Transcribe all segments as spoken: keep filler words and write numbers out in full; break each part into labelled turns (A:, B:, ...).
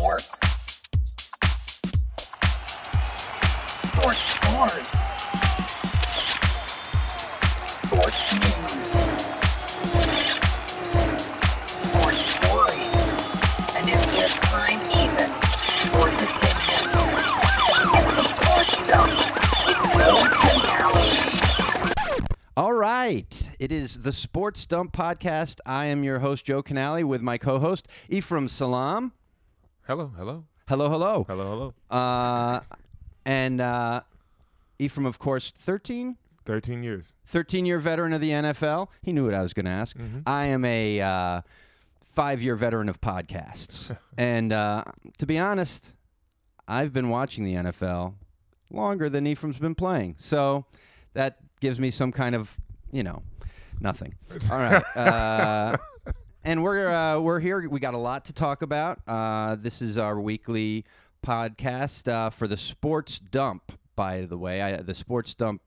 A: sports. Sports scores. Sports news. Sports stories. And if there's time, even sports opinions. It's the Sports Dump with Joe Canale.
B: All right. It is the Sports Dump Podcast. I am your host, Joe Canale, with my co-host, Ephraim Salam.
C: Hello, hello.
B: Hello, hello.
C: Hello, hello.
B: Uh, and uh, Ephraim, of course, thirteen?
C: thirteen years.
B: thirteen-year veteran of the N F L. He knew what I was going to ask.
C: Mm-hmm.
B: I am a uh, five-year veteran of podcasts. and uh, to be honest, I've been watching the N F L longer than Ephraim's been playing. So that gives me some kind of, you know, nothing. All right. Uh, and we're uh, we're here. We got a lot to talk about. Uh, this is our weekly podcast uh, for the Sports Dump, by the way. I, the Sports Dump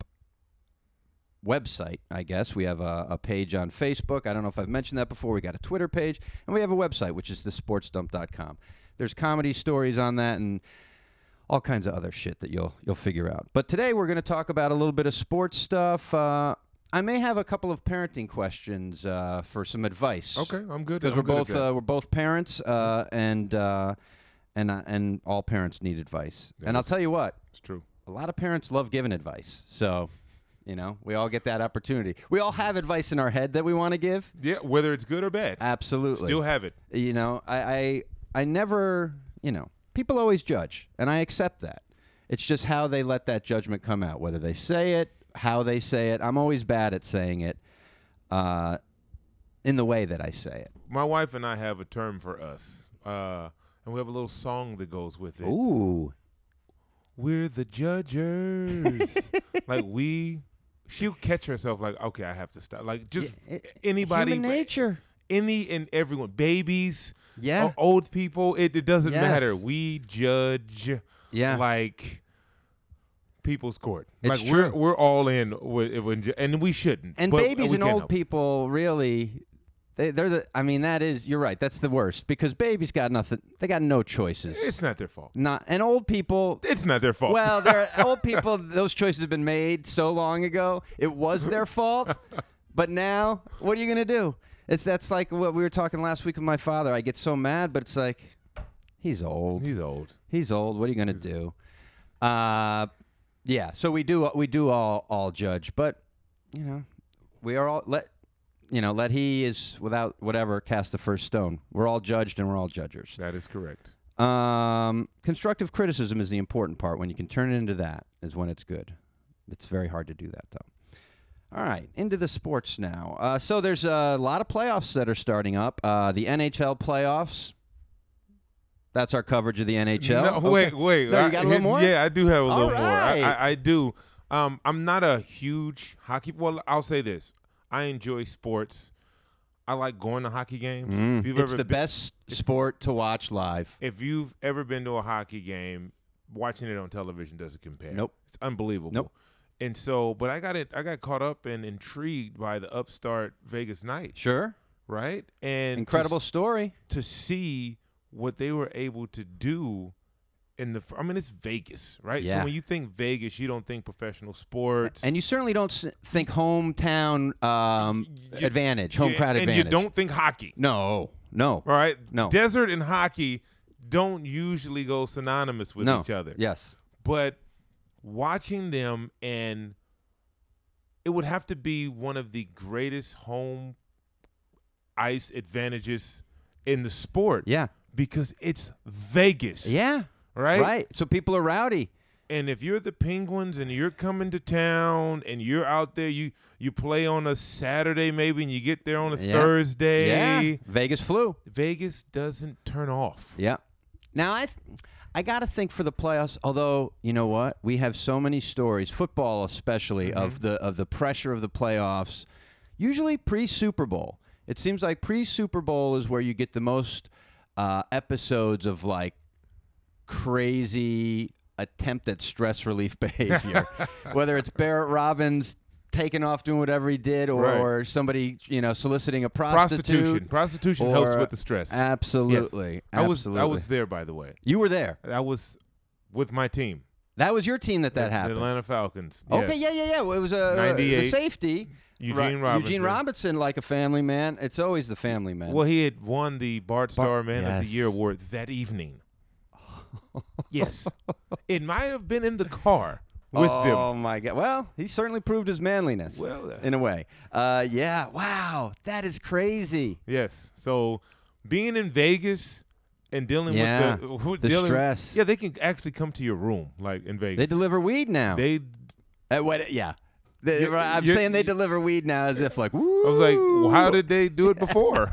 B: website, I guess. We have a, a page on Facebook. I don't know if I've mentioned that before. We got a Twitter page. And we have a website, which is the sports dump dot com. There's comedy stories on that and all kinds of other shit that you'll you'll figure out. But today we're going to talk about a little bit of sports stuff. Uh, I may have a couple of parenting questions uh, for some advice.
C: Okay, I'm good.
B: Because
C: I'm
B: we're
C: good
B: both
C: again.
B: uh, we're both parents, uh, and uh, and uh, and all parents need advice.
C: That
B: and I'll
C: is-
B: tell you what,
C: It's true.
B: a lot of parents love giving advice. So, you know, we all get that opportunity. We all have advice in our head that we want to give.
C: Yeah, whether it's good or bad.
B: Absolutely.
C: Still have it.
B: You know, I, I I never, you know, people always judge, and I accept that. It's just how they let that judgment come out, whether they say it, how they say it. I'm always bad at saying it uh, in the way that I say it.
C: My wife and I have a term for us, uh, and we have a little song that goes with it.
B: Ooh.
C: We're the judgers. Like we, she'll catch herself like, okay, I have to stop. Like just
B: Yeah, it-
C: anybody,
B: Human nature.
C: any and everyone, babies,
B: Yeah.
C: o- old people. It, it doesn't
B: Yes.
C: matter. We judge.
B: Yeah.
C: Like people's court.
B: It's
C: like we're
B: true.
C: we're all in with, with and we shouldn't.
B: And
C: but
B: babies
C: we
B: and
C: can't
B: old
C: help it.
B: people really, they, they're the. I mean, that is. You're right. That's the worst because babies got nothing. They got no choices.
C: It's not their fault.
B: Not and old people.
C: It's not their fault.
B: Well, they're old people. Those choices have been made so long ago. It was their fault. But now, what are you gonna do? It's that's like what we were talking last week with my father. I get so mad, but it's like, he's old.
C: he's old.
B: He's old. What are you gonna do? Uh, yeah. So we do we do all all judge, but you know, we are all let you know let he is without whatever cast the first stone. We're all judged and we're all judgers.
C: That is correct.
B: Um, constructive criticism is the important part. When you can turn it into that is when it's good. It's very hard to do that though. All right, into the sports now. Uh, so there's a lot of playoffs that are starting up. Uh, the N H L playoffs. That's our coverage of the N H L.
C: No,
B: Okay.
C: wait, wait.
B: No, you
C: I-
B: got a little more?
C: Yeah, I do have a
B: All
C: little more. I,
B: right.
C: I, I do. Um, I'm not a huge hockey. Well, I'll say this: I enjoy sports. I like going to hockey games.
B: Mm,
C: If you've
B: it's
C: ever
B: the
C: been-
B: best sport to watch live.
C: If you've ever been to a hockey game, watching it on television doesn't compare.
B: Nope.
C: It's unbelievable.
B: Nope.
C: And so, but I got it. I got caught up and intrigued by the upstart Vegas Knights.
B: Sure.
C: Right. And to
B: Incredible story.
C: to see what they were able to do in the I mean it's Vegas, right?
B: Yeah.
C: So when you think Vegas, you don't think professional sports.
B: And you certainly don't s- think hometown um,
C: You-
B: advantage, home
C: Yeah,
B: crowd
C: and
B: advantage.
C: you don't think hockey.
B: No, no,
C: All right?
B: No.
C: Desert and hockey don't usually go synonymous with
B: no.
C: each other.
B: Yes.
C: But watching them, and it would have to be one of the greatest home ice advantages in the sport.
B: Yeah.
C: Because it's Vegas.
B: Yeah.
C: Right?
B: Right. So people are rowdy.
C: And if you're the Penguins and you're coming to town and you're out there, you you play on a Saturday maybe and you get there on a
B: Yeah.
C: Thursday.
B: Yeah. Vegas flew.
C: Vegas doesn't turn off.
B: Yeah. Now I, th- I got to think for the playoffs. Although you know what, we have so many stories, football especially,
C: Mm-hmm.
B: of the of the pressure of the playoffs. Usually pre Super Bowl. It seems like pre Super Bowl is where you get the most uh, episodes of like crazy attempt at stress relief behavior. Whether it's Barrett Robbins taking off doing whatever he did, or,
C: Right.
B: or somebody, you know, soliciting a prostitute.
C: Prostitution. Prostitution helps
B: or-
C: with the stress.
B: Absolutely.
C: Yes. I was
B: absolutely.
C: I was there, by the way.
B: You were there.
C: I was with my team.
B: That was your team that that
C: the,
B: happened.
C: The Atlanta Falcons.
B: Okay,
C: yes.
B: yeah, yeah, yeah. Well, it was a
C: ninety-eight.
B: the safety.
C: Eugene
B: Right.
C: Robinson.
B: Eugene Robinson, like a family man. It's always the family man.
C: Well, he had won the Bart Starr Man of
B: yes.
C: the Year award that evening. Yes. It might have been in the car with
B: oh,
C: them.
B: Oh my God! Well, he certainly proved his manliness.
C: Well, uh,
B: in a way. Uh, yeah. Wow, that is crazy.
C: Yes. So being in Vegas and dealing
B: Yeah,
C: with the, who-
B: the
C: dealing,
B: stress.
C: Yeah, they can actually come to your room, like in Vegas.
B: They deliver weed now.
C: They.
B: Uh, what? Yeah. They-
C: You-
B: I'm
C: you-
B: saying they deliver weed now as if like. Woo.
C: I was like, well, how did they do it before?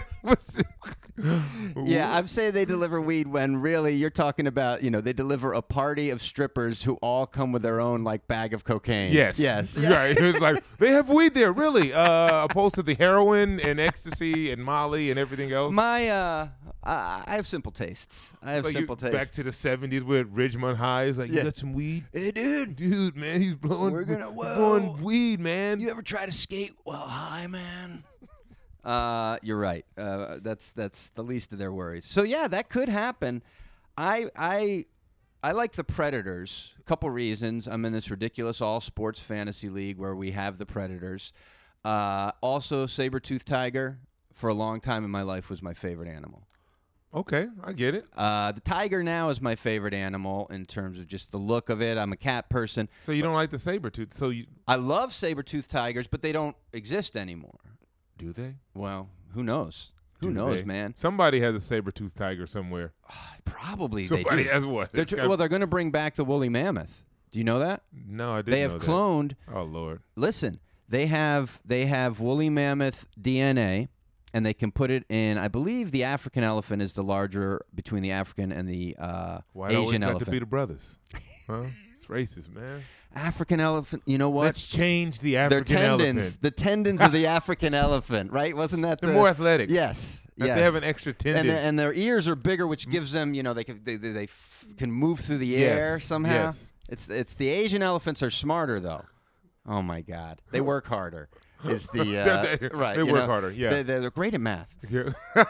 B: Yeah, I'm saying they deliver weed when really you're talking about, you know, they deliver a party of strippers who all come with their own like bag of cocaine.
C: Yes.
B: Yes.
C: Right. It's like they have weed there, really, uh, opposed to the heroin and ecstasy and Molly and everything else.
B: My, uh, I, I have simple tastes. I have
C: Like you-
B: simple tastes.
C: back to the seventies with Ridgemont High. It's like,
B: Yeah.
C: you got some weed?
B: Hey, dude.
C: Dude, man, he's blowing,
B: We're gonna-
C: he's
B: whoa.
C: blowing weed, man.
B: You ever try to skate while high, man? Uh, you're right. Uh, that's that's the least of their worries. So yeah, that could happen. I I I like the Predators. A couple reasons. I'm in this ridiculous all sports fantasy league where we have the Predators. Uh, also, saber-toothed tiger for a long time in my life was my favorite animal.
C: Okay, I get it.
B: Uh, the tiger now is my favorite animal in terms of just the look of it. I'm a cat person.
C: So you don't like the saber tooth? So you
B: I love saber-toothed tigers, but they don't exist anymore.
C: do they?
B: Well, who knows? Who
C: Do
B: knows,
C: they?
B: man?
C: Somebody has a saber tooth tiger somewhere.
B: Probably
C: Somebody
B: they do.
C: has one.
B: They're
C: It's
B: tr-
C: got-
B: well, they're going to bring back the woolly mammoth. Do you know that?
C: no, I didn't
B: They have
C: know that.
B: cloned.
C: Oh Lord.
B: Listen, they have they have woolly mammoth D N A, and they can put it in. I believe the African elephant is the larger between the African and the uh,
C: Why it always
B: Asian
C: got
B: elephant.
C: to be the brothers? Huh? It's racist, man.
B: African elephant. You know what?
C: Let's change the
B: Their
C: African
B: tendons,
C: elephant.
B: the tendons of the African elephant, right? Wasn't that
C: They're
B: the
C: more athletic.
B: Yes.
C: That
B: yes.
C: They have an extra tendon.
B: and, the, and their ears are bigger, which gives them, you know, they can they, they, they f- can move through the air
C: Yes,
B: somehow.
C: yes.
B: It's it's the Asian elephants are smarter though. Oh my God, they work harder. Is the uh,
C: They- they-
B: right?
C: they
B: you
C: work
B: know,
C: harder, yeah.
B: they, they're, they're great at math.
C: Yeah.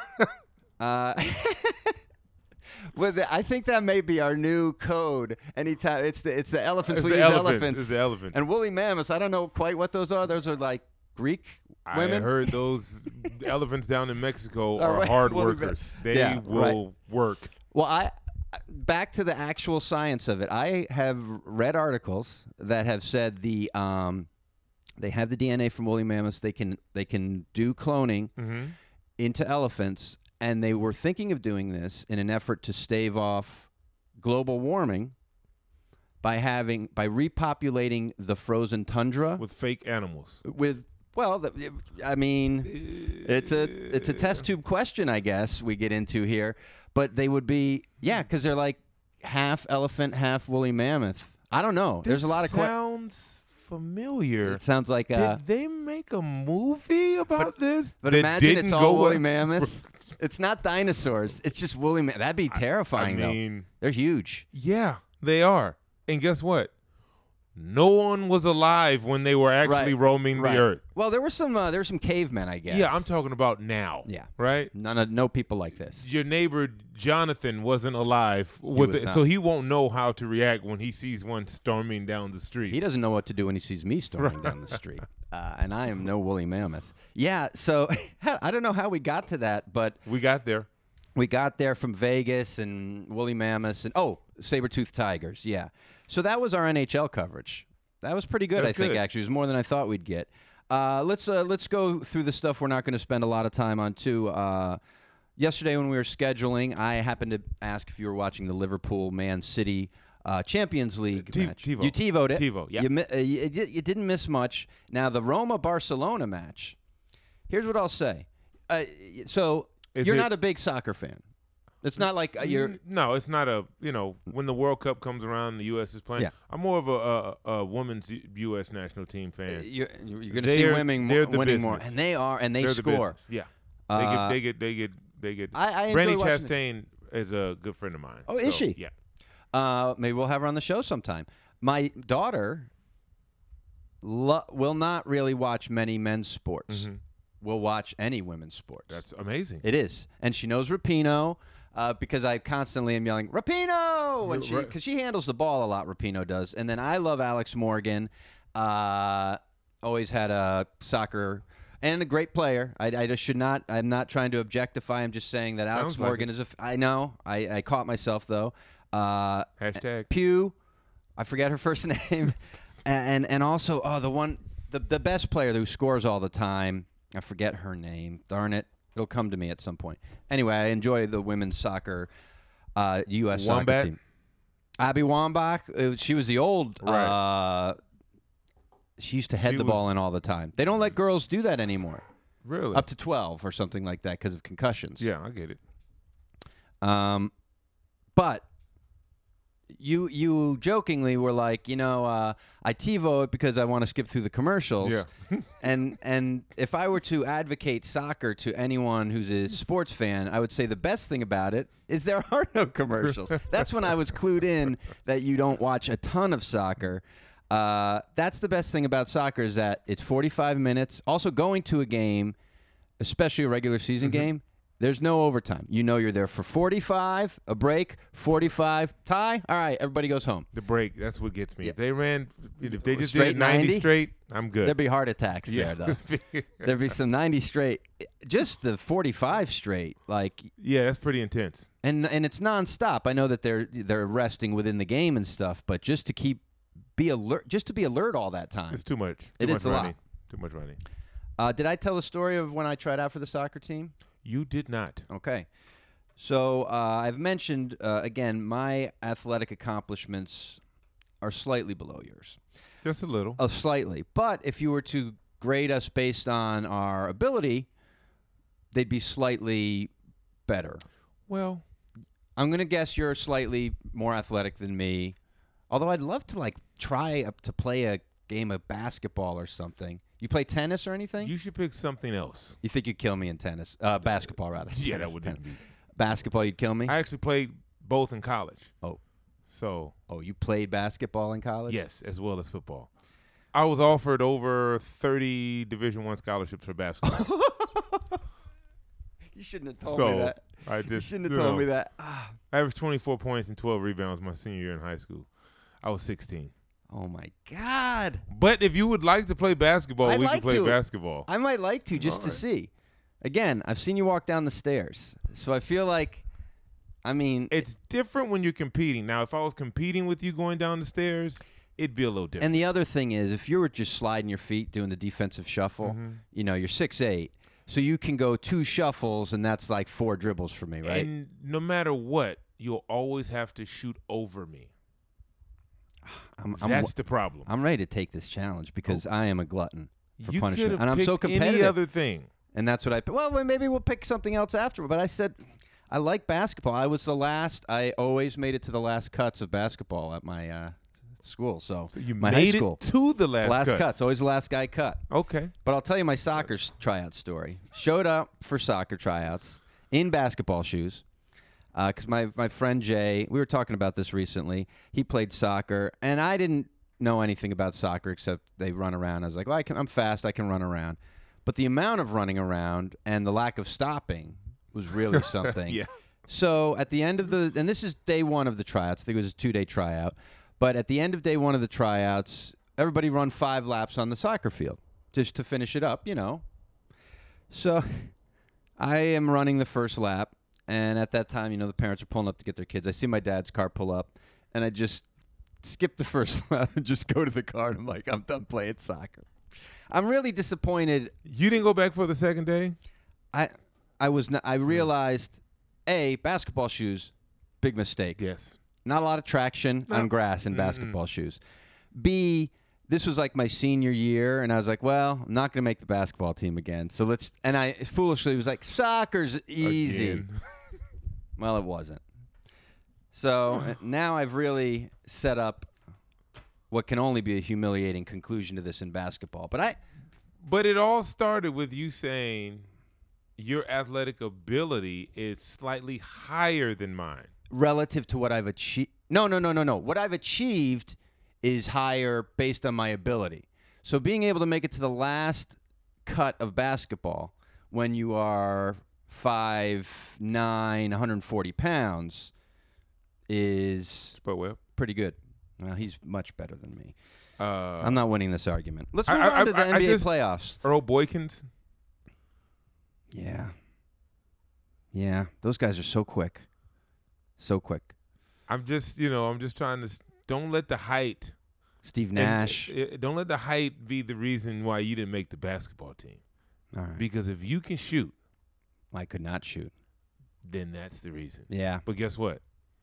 B: Uh, well, the, I think that may be our new code. Anytime it's the it's the elephants
C: It's
B: we
C: the
B: use
C: elephants.
B: elephants
C: It's the elephants.
B: and woolly mammoths. I don't know quite what those are. Those are like Greek
C: I
B: women.
C: heard those elephants down in Mexico
B: Oh,
C: are
B: right.
C: hard
B: Woolly ma-
C: workers. They
B: Yeah,
C: will work.
B: Well, I back to the actual science of it. I have read articles that have said the um, they have the D N A from woolly mammoths. They can they can do cloning
C: Mm-hmm.
B: into elephants, and they were thinking of doing this in an effort to stave off global warming by having by repopulating the frozen tundra
C: With fake animals.
B: with. Well, the, I mean, it's a it's a test tube question, I guess we get into here, but they would be yeah, because they're like half elephant, half woolly mammoth. I don't know. There's a lot of questions.
C: sounds familiar.
B: It sounds like uh,
C: Did they make a movie about this?
B: but
C: that
B: imagine
C: didn't
B: it's
C: go
B: all woolly
C: well?
B: mammoths. It's not dinosaurs. It's just woolly mammoths. That'd be
C: I
B: terrifying,
C: mean,
B: though. They're huge.
C: yeah, they are. And guess what? No one was alive when they were actually
B: Right,
C: roaming
B: right.
C: the earth.
B: Well, there were some uh, there were some cavemen, I guess.
C: Yeah, I'm talking about now.
B: Yeah.
C: Right?
B: None of no people like this.
C: Your neighbor Jonathan wasn't alive with
B: was
C: it,
B: not.
C: so he won't know how to react when he sees one storming down the street.
B: He doesn't know what to do when he sees me storming down the street, uh, and I am no woolly mammoth. Yeah, so I don't know how we got to that, but
C: We got there.
B: we got there from Vegas and woolly mammoths and oh, saber-toothed tigers. Yeah, so that was our N H L coverage. That was pretty good,
C: That's
B: I think.
C: good.
B: Actually, it was more than I thought we'd get. Uh, let's uh, let's go through the stuff we're not going to spend a lot of time on too. Uh, yesterday when we were scheduling, I happened to ask if you were watching the Liverpool Man City uh, Champions League
C: T-
B: match.
C: TiVo.
B: You TiVoed it.
C: TiVo, yeah.
B: You, mi- uh, you, you didn't miss much. Now the Roma Barcelona match. Here's what I'll say. Uh, so
C: Is
B: you're
C: it-
B: not a big soccer fan. It's not like uh, you're.
C: N- No, it's not a, you know, when the World Cup comes around and the U S is playing,
B: Yeah.
C: I'm more of a, a, a women's U S national team fan.
B: You're, you're going to see
C: They're-
B: women
C: they're
B: mo-
C: the
B: winning more,
C: business.
B: and they are, and they
C: They're the
B: score.
C: business. Yeah.
B: Uh,
C: they get, they get, they get, they get.
B: I, I enjoy
C: Brandy
B: watching it.
C: Chastain is a good friend of mine.
B: Oh, is
C: So,
B: she?
C: Yeah.
B: Uh, maybe we'll have her on the show sometime. My daughter lo- will not really watch many men's sports.
C: Mhm.
B: Will watch any women's sports.
C: That's amazing.
B: It is. And she knows Rapinoe uh, because I constantly am yelling, Rapinoe! When she,
C: Right.
B: because she handles the ball a lot, Rapinoe does. And then I love Alex Morgan. Uh, always had a soccer and a great player. I, I just should not, I'm not trying to objectify. I'm just saying that Alex
C: Sounds like
B: Morgan
C: it.
B: is a, f- I know. I, I caught myself, though. Uh,
C: Hashtag.
B: Pew, I forget her first name. and and also, oh, the one, the, the best player who scores all the time. I forget her name. Darn it. It'll come to me at some point. Anyway, I enjoy the women's soccer, uh, U S soccer
C: Wombat?
B: team. Abby Wambach, uh, she was the old.
C: Right.
B: Uh, she used to head
C: She
B: the
C: was-
B: ball in all the time. They don't let girls do that anymore.
C: Really?
B: Up to twelve or something like that because of concussions.
C: Yeah, I get it.
B: Um, but you you jokingly were like, you know, uh, I TiVo it because I want to skip through the commercials.
C: Yeah.
B: and and if I were to advocate soccer to anyone who's a sports fan, I would say the best thing about it is there are no commercials. That's when I was clued in that you don't watch a ton of soccer. Uh, that's the best thing about soccer is that it's forty-five minutes. Also, going to a game, especially a regular season
C: Mm-hmm.
B: game, there's no overtime. You know you're there for forty-five, a break, forty-five, tie. All right, everybody goes home.
C: The break, that's what gets me.
B: Yeah.
C: If they ran, if they just
B: Straight
C: did it ninety,
B: ninety?
C: straight, I'm good.
B: There'd be heart attacks
C: yeah.
B: there, though. There'd be some ninety straight. Just the forty-five straight, like,
C: yeah, that's pretty intense.
B: and and it's nonstop. I know that they're they're resting within the game and stuff, but just to keep be alert, just to be alert all that time.
C: It's too much. Too
B: It
C: much
B: is a lot.
C: running. Too much running.
B: Uh, did I tell the story of when I tried out for the soccer team?
C: You did not.
B: Okay. So uh, I've mentioned, uh, again, my athletic accomplishments are slightly below yours.
C: Just a little.
B: Uh, slightly. But if you were to grade us based on our ability, they'd be slightly better.
C: Well,
B: I'm going to guess you're slightly more athletic than me. Although I'd love to, like, try up to play a game of basketball or something. You play tennis or anything?
C: you should pick something else.
B: You think you'd kill me in tennis? Uh, basketball, rather.
C: Yeah,
B: Tennis,
C: that would
B: tennis.
C: be.
B: Basketball, you'd kill me?
C: I actually played both in college.
B: Oh.
C: So,
B: Oh, you played basketball in college?
C: yes, as well as football. I was offered over thirty Division One scholarships for basketball.
B: You shouldn't have told
C: so,
B: me that.
C: I
B: You
C: just
B: shouldn't have
C: you
B: told
C: know,
B: me that. Ah.
C: I averaged twenty-four points and twelve rebounds my senior year in high school. I was sixteen.
B: Oh, my God.
C: But if you would like to play basketball,
B: I'd
C: we
B: like
C: can play
B: to.
C: basketball.
B: I might like to just
C: All
B: to
C: right.
B: see. Again, I've seen you walk down the stairs. So I feel like, I mean,
C: It's different when you're competing. Now, if I was competing with you going down the stairs, it'd be a little different.
B: and the other thing is, if you were just sliding your feet doing the defensive shuffle,
C: Mhm.
B: you know, you're six eight. So you can go two shuffles, and that's like four dribbles for me, right?
C: And no matter what, you'll always have to shoot over me.
B: I'm, I'm,
C: That's the problem.
B: I'm ready to take this challenge because I am a glutton for
C: you
B: punishment.
C: could have
B: And I'm so
C: picked any
B: competitive.
C: other thing.
B: And that's what I. Well, well, maybe we'll pick something else after. But I said, I like basketball. I was the last. I always made it to the last cuts of basketball at my uh, school. So,
C: So you
B: my
C: made
B: high school.
C: it to the last,
B: last
C: cuts.
B: cuts. Always the last guy cut.
C: Okay.
B: But I'll tell you my soccer s- tryout story. Showed up for soccer tryouts in basketball shoes. Because my, my friend Jay, we were talking about this recently. He played soccer, and I didn't know anything about soccer except they run around. I was like, well, I can, I'm fast. I can run around. But the amount of running around and the lack of stopping was really something.
C: Yeah.
B: So at the end of the, and this is day one of the tryouts. I think it was a two-day tryout. But at the end of day one of the tryouts, everybody run five laps on the soccer field just to finish it up, you know. So I am running the first lap. And at that time, you know, the parents are pulling up to get their kids. I see my dad's car pull up, and I just skip the first lap and just go to the car. And I'm like, I'm done playing soccer. I'm really disappointed.
C: You didn't go back for the second day?
B: I I was not, I realized, A, basketball shoes, big mistake.
C: Yes.
B: Not a lot of traction
C: No.
B: on grass in
C: Mm-mm.
B: basketball shoes. B, this was like my senior year, and I was like, well, I'm not going to make the basketball team again. So let's, and I foolishly was like, soccer's easy.
C: Again.
B: Well, it wasn't. So uh, now I've really set up what can only be a humiliating conclusion to this in basketball. But I,
C: But it all started with you saying your athletic ability is slightly higher than mine.
B: relative to what I've achieved, no, no, no, no, no. What I've achieved is higher based on my ability. So being able to make it to the last cut of basketball when you are five nine, one hundred forty pounds is
C: Spud Webb.
B: pretty good. Well, he's much better than me.
C: Uh,
B: I'm not winning this argument. Let's
C: I-
B: move
C: I-
B: on to the
C: I- I
B: N B A
C: just-
B: playoffs.
C: Earl Boykins.
B: Yeah. Yeah. Those guys are so quick. So quick.
C: I'm just, you know, I'm just trying to. s- Don't let the height.
B: Steve
C: and-
B: Nash.
C: uh, don't let the height be the reason why you didn't make the basketball team.
B: All right.
C: Because if you can shoot,
B: I could not shoot.
C: then that's the reason.
B: Yeah.
C: But guess what?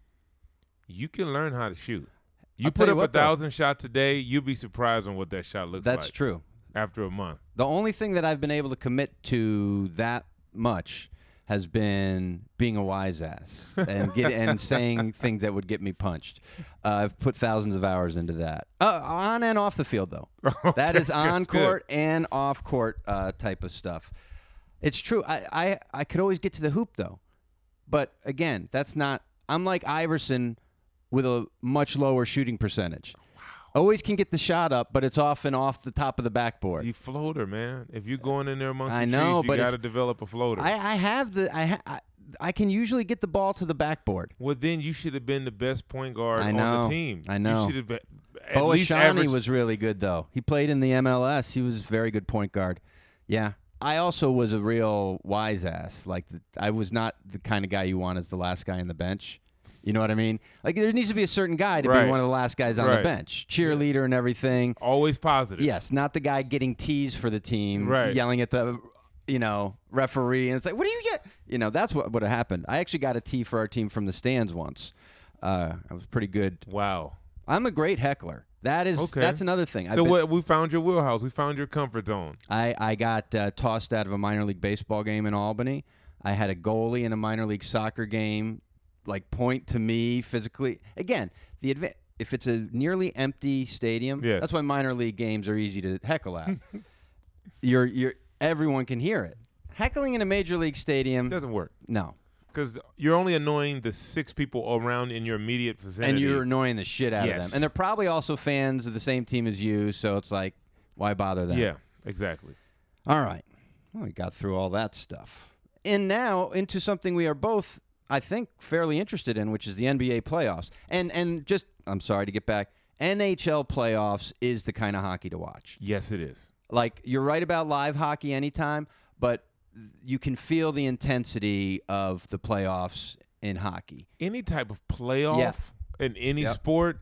C: You can learn how to shoot. You
B: I'll tell
C: put
B: you
C: up
B: what,
C: a
B: though.
C: thousand shots a day, you'll be surprised on what that shot looks
B: That's
C: like
B: true.
C: after a month.
B: The only thing that I've been able to commit to that much has been being a wise ass and get and saying things that would get me punched. Uh, I've put thousands of hours into that, uh, on and off the field, though. That is on
C: That's good.
B: court and off court uh, type of stuff. It's true. I, I I could always get to the hoop though, but again, that's not. I'm like Iverson with a much lower shooting percentage. Always can get the shot up, but it's often off the top of the backboard.
C: You floater, man. If you're going in there amongst
B: I
C: the
B: know,
C: trees, you
B: but
C: got
B: it's-
C: to develop a floater.
B: I, I have the I, ha- I I can usually get the ball to the backboard.
C: well, then you should have been the best point guard
B: I know.
C: on the team.
B: I know.
C: You should have been. At
B: Bo
C: least
B: Ashani
C: average,
B: was really good though. He played in the M L S. He was a very good point guard. Yeah. I also was a real wise ass. Like the, I was not the kind of guy you want as the last guy on the bench. You know what I mean? Like there needs to be a certain guy to
C: Right.
B: be one of the last guys on
C: Right.
B: the bench, cheerleader and everything.
C: always positive.
B: Yes, not the guy getting teased for the team,
C: Right.
B: yelling at the, you know, referee, and it's like, what do you get? You know, that's what would have happened. I actually got a tee for our team from the stands once. Uh, I was pretty good.
C: Wow.
B: I'm a great heckler. That is
C: Okay.
B: that's another thing. I've
C: So
B: been-
C: what? We found your wheelhouse. We found your comfort zone.
B: I I got uh, tossed out of a minor league baseball game in Albany. I had a goalie in a minor league soccer game, like point to me physically. Again, the adva- if it's a nearly empty stadium,
C: Yes.
B: that's why minor league games are easy to heckle at. you're you're everyone can hear it. Heckling in a major league stadium,
C: It doesn't work
B: no.
C: because you're only annoying the six people around in your immediate vicinity.
B: And you're annoying the shit out of
C: Yes.
B: them. And they're probably also fans of the same team as you, so it's like, why bother them?
C: Yeah, exactly.
B: All right. Well, we got through all that stuff. And now into something we are both, I think, fairly interested in, which is the N B A playoffs. And and just, I'm sorry to get back, N H L playoffs is the kind of hockey to watch.
C: Yes, it is.
B: Like, you're right about live hockey anytime, but you can feel the intensity of the playoffs in hockey.
C: Any type of playoff
B: Yeah.
C: in any
B: Yep.
C: sport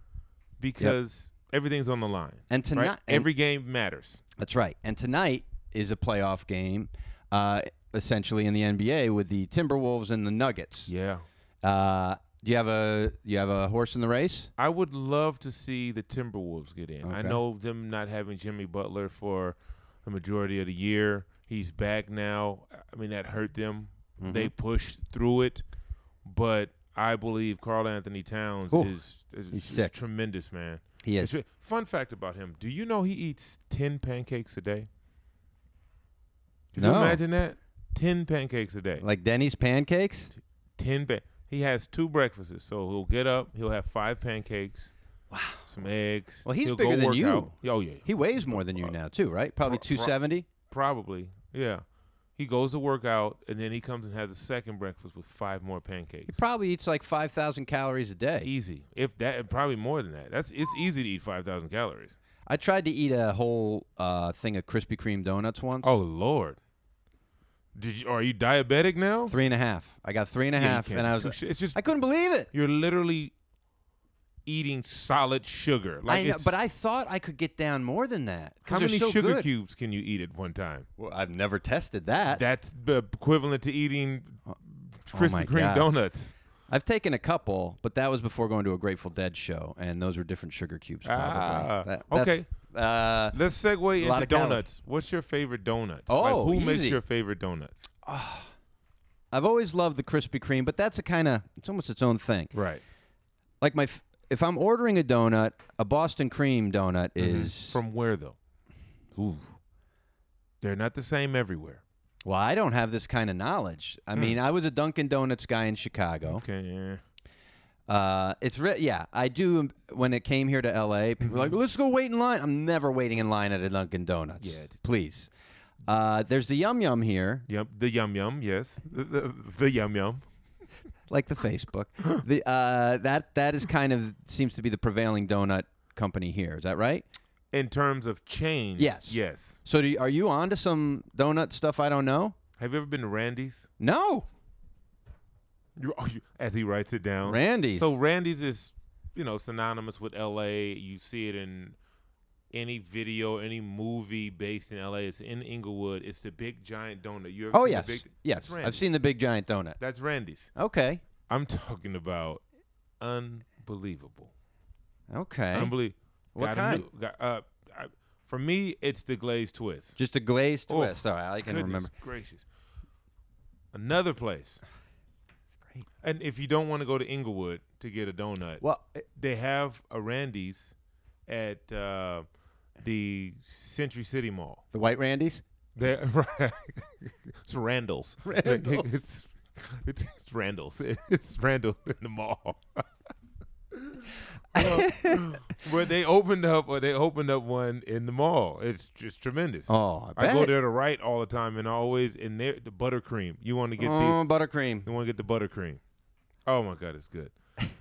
C: because everything's on the line.
B: And tonight,
C: Right? Every game matters.
B: That's right. And tonight is a playoff game, uh, essentially in the N B A with the Timberwolves and the Nuggets.
C: Yeah.
B: Uh, do you have a do you have a horse in the race?
C: I would love to see the Timberwolves get in. I
B: Okay.
C: know them not having Jimmy Butler for the majority of the year. He's back now. I mean, that hurt them.
B: Mm-hmm.
C: They pushed through it. But I believe Karl Anthony Towns
B: Ooh,
C: is, is,
B: he's
C: is
B: sick.
C: tremendous, man.
B: He is.
C: It's re- Fun fact about him. Do you know he eats ten pancakes a day? Can you
B: No.
C: imagine that? ten pancakes a day.
B: Like Denny's pancakes?
C: ten pa- He has two breakfasts. So he'll get up, he'll have five pancakes.
B: Wow.
C: Some eggs.
B: Well, he's
C: he'll
B: bigger
C: go
B: than
C: work
B: you.
C: out. Oh, yeah.
B: He weighs more than you now, too, right? Probably
C: Pro-
B: two seventy.
C: Probably. Yeah. He goes to work out, and then he comes and has a second breakfast with five more pancakes.
B: He probably eats like five thousand calories a day.
C: Easy. If that, and probably more than that. That's It's easy to eat five thousand calories.
B: I tried to eat a whole uh, thing of Krispy Kreme donuts once.
C: Oh, Lord. Did you? Are you diabetic now?
B: Three and a half. I got three and a
C: Yeah, you
B: half,
C: can't
B: and I
C: do
B: was
C: shit. It's just
B: I couldn't believe it.
C: you're literally eating solid sugar. Like
B: I know,
C: it's-
B: but I thought I could get down more than that. 'cause
C: how
B: they're
C: many
B: so
C: sugar
B: good.
C: cubes can you eat at one time?
B: Well, I've never tested that.
C: That's the equivalent to eating
B: oh
C: Krispy
B: my
C: Kreme
B: God.
C: donuts.
B: I've taken a couple, but that was before going to a Grateful Dead show, and those were different sugar cubes. Probably.
C: Ah,
B: That-
C: okay.
B: that's, Uh,
C: Let's segue
B: lot
C: into
B: of calories.
C: donuts. What's your favorite donuts?
B: Oh,
C: like, who makes
B: easy.
C: your favorite donuts?
B: I've always loved the Krispy Kreme, but that's a kind of it's almost its own thing.
C: Right.
B: Like my, f- if I'm ordering a donut, a Boston cream donut is
C: Mm-hmm. From where though?
B: Ooh.
C: They're not the same everywhere.
B: Well, I don't have this kind of knowledge. I
C: Hmm.
B: mean, I was a Dunkin' Donuts guy in Chicago.
C: Okay. Yeah.
B: Uh, it's re- yeah, I do. When it came here to L A, people were like, "Let's go wait in line." I'm never waiting in line at a Dunkin' Donuts.
C: Yeah.
B: Please. Uh, there's the Yum Yum here,
C: Yep, the Yum Yum, yes. The, the, the Yum Yum.
B: like the Facebook. the uh, that that is kind of seems to be the prevailing donut company here. Is that right?
C: In terms of chains,
B: Yes.
C: yes.
B: So do you, are you on to some donut stuff I don't know?
C: Have you ever been to Randy's?
B: No.
C: You, oh, you, as he writes it down.
B: Randy's.
C: So Randy's is, you know, synonymous with L A. You see it in any video, any movie based in L A. It's in Inglewood. It's the big giant donut. You ever
B: Oh
C: seen
B: yes,
C: the big?
B: yes.
C: That's
B: I've
C: Randy's.
B: seen the big giant donut.
C: That's Randy's.
B: Okay.
C: I'm talking about unbelievable.
B: Okay.
C: Unbelievable.
B: What
C: Got a
B: kind?
C: new- got, uh, I, for me, it's the glazed twist.
B: Just a glazed
C: Oh,
B: twist. All right, I can
C: Goodness
B: remember.
C: gracious. Another place.
B: Great.
C: And if you don't want to go to Inglewood to get a donut,
B: Well, it-
C: they have a Randy's at uh, the Century City Mall.
B: the White Randy's.
C: They right. It's Randall's.
B: Randall's.
C: It's, it's it's Randall's. It's Randall in the mall. Uh, where they opened up, or they opened up one in the mall. It's just tremendous.
B: Oh, I
C: I
B: bet.
C: go there to write all the time, and always in there the buttercream. You want to get
B: oh, buttercream.
C: the you want to get the buttercream. Oh my God, it's good.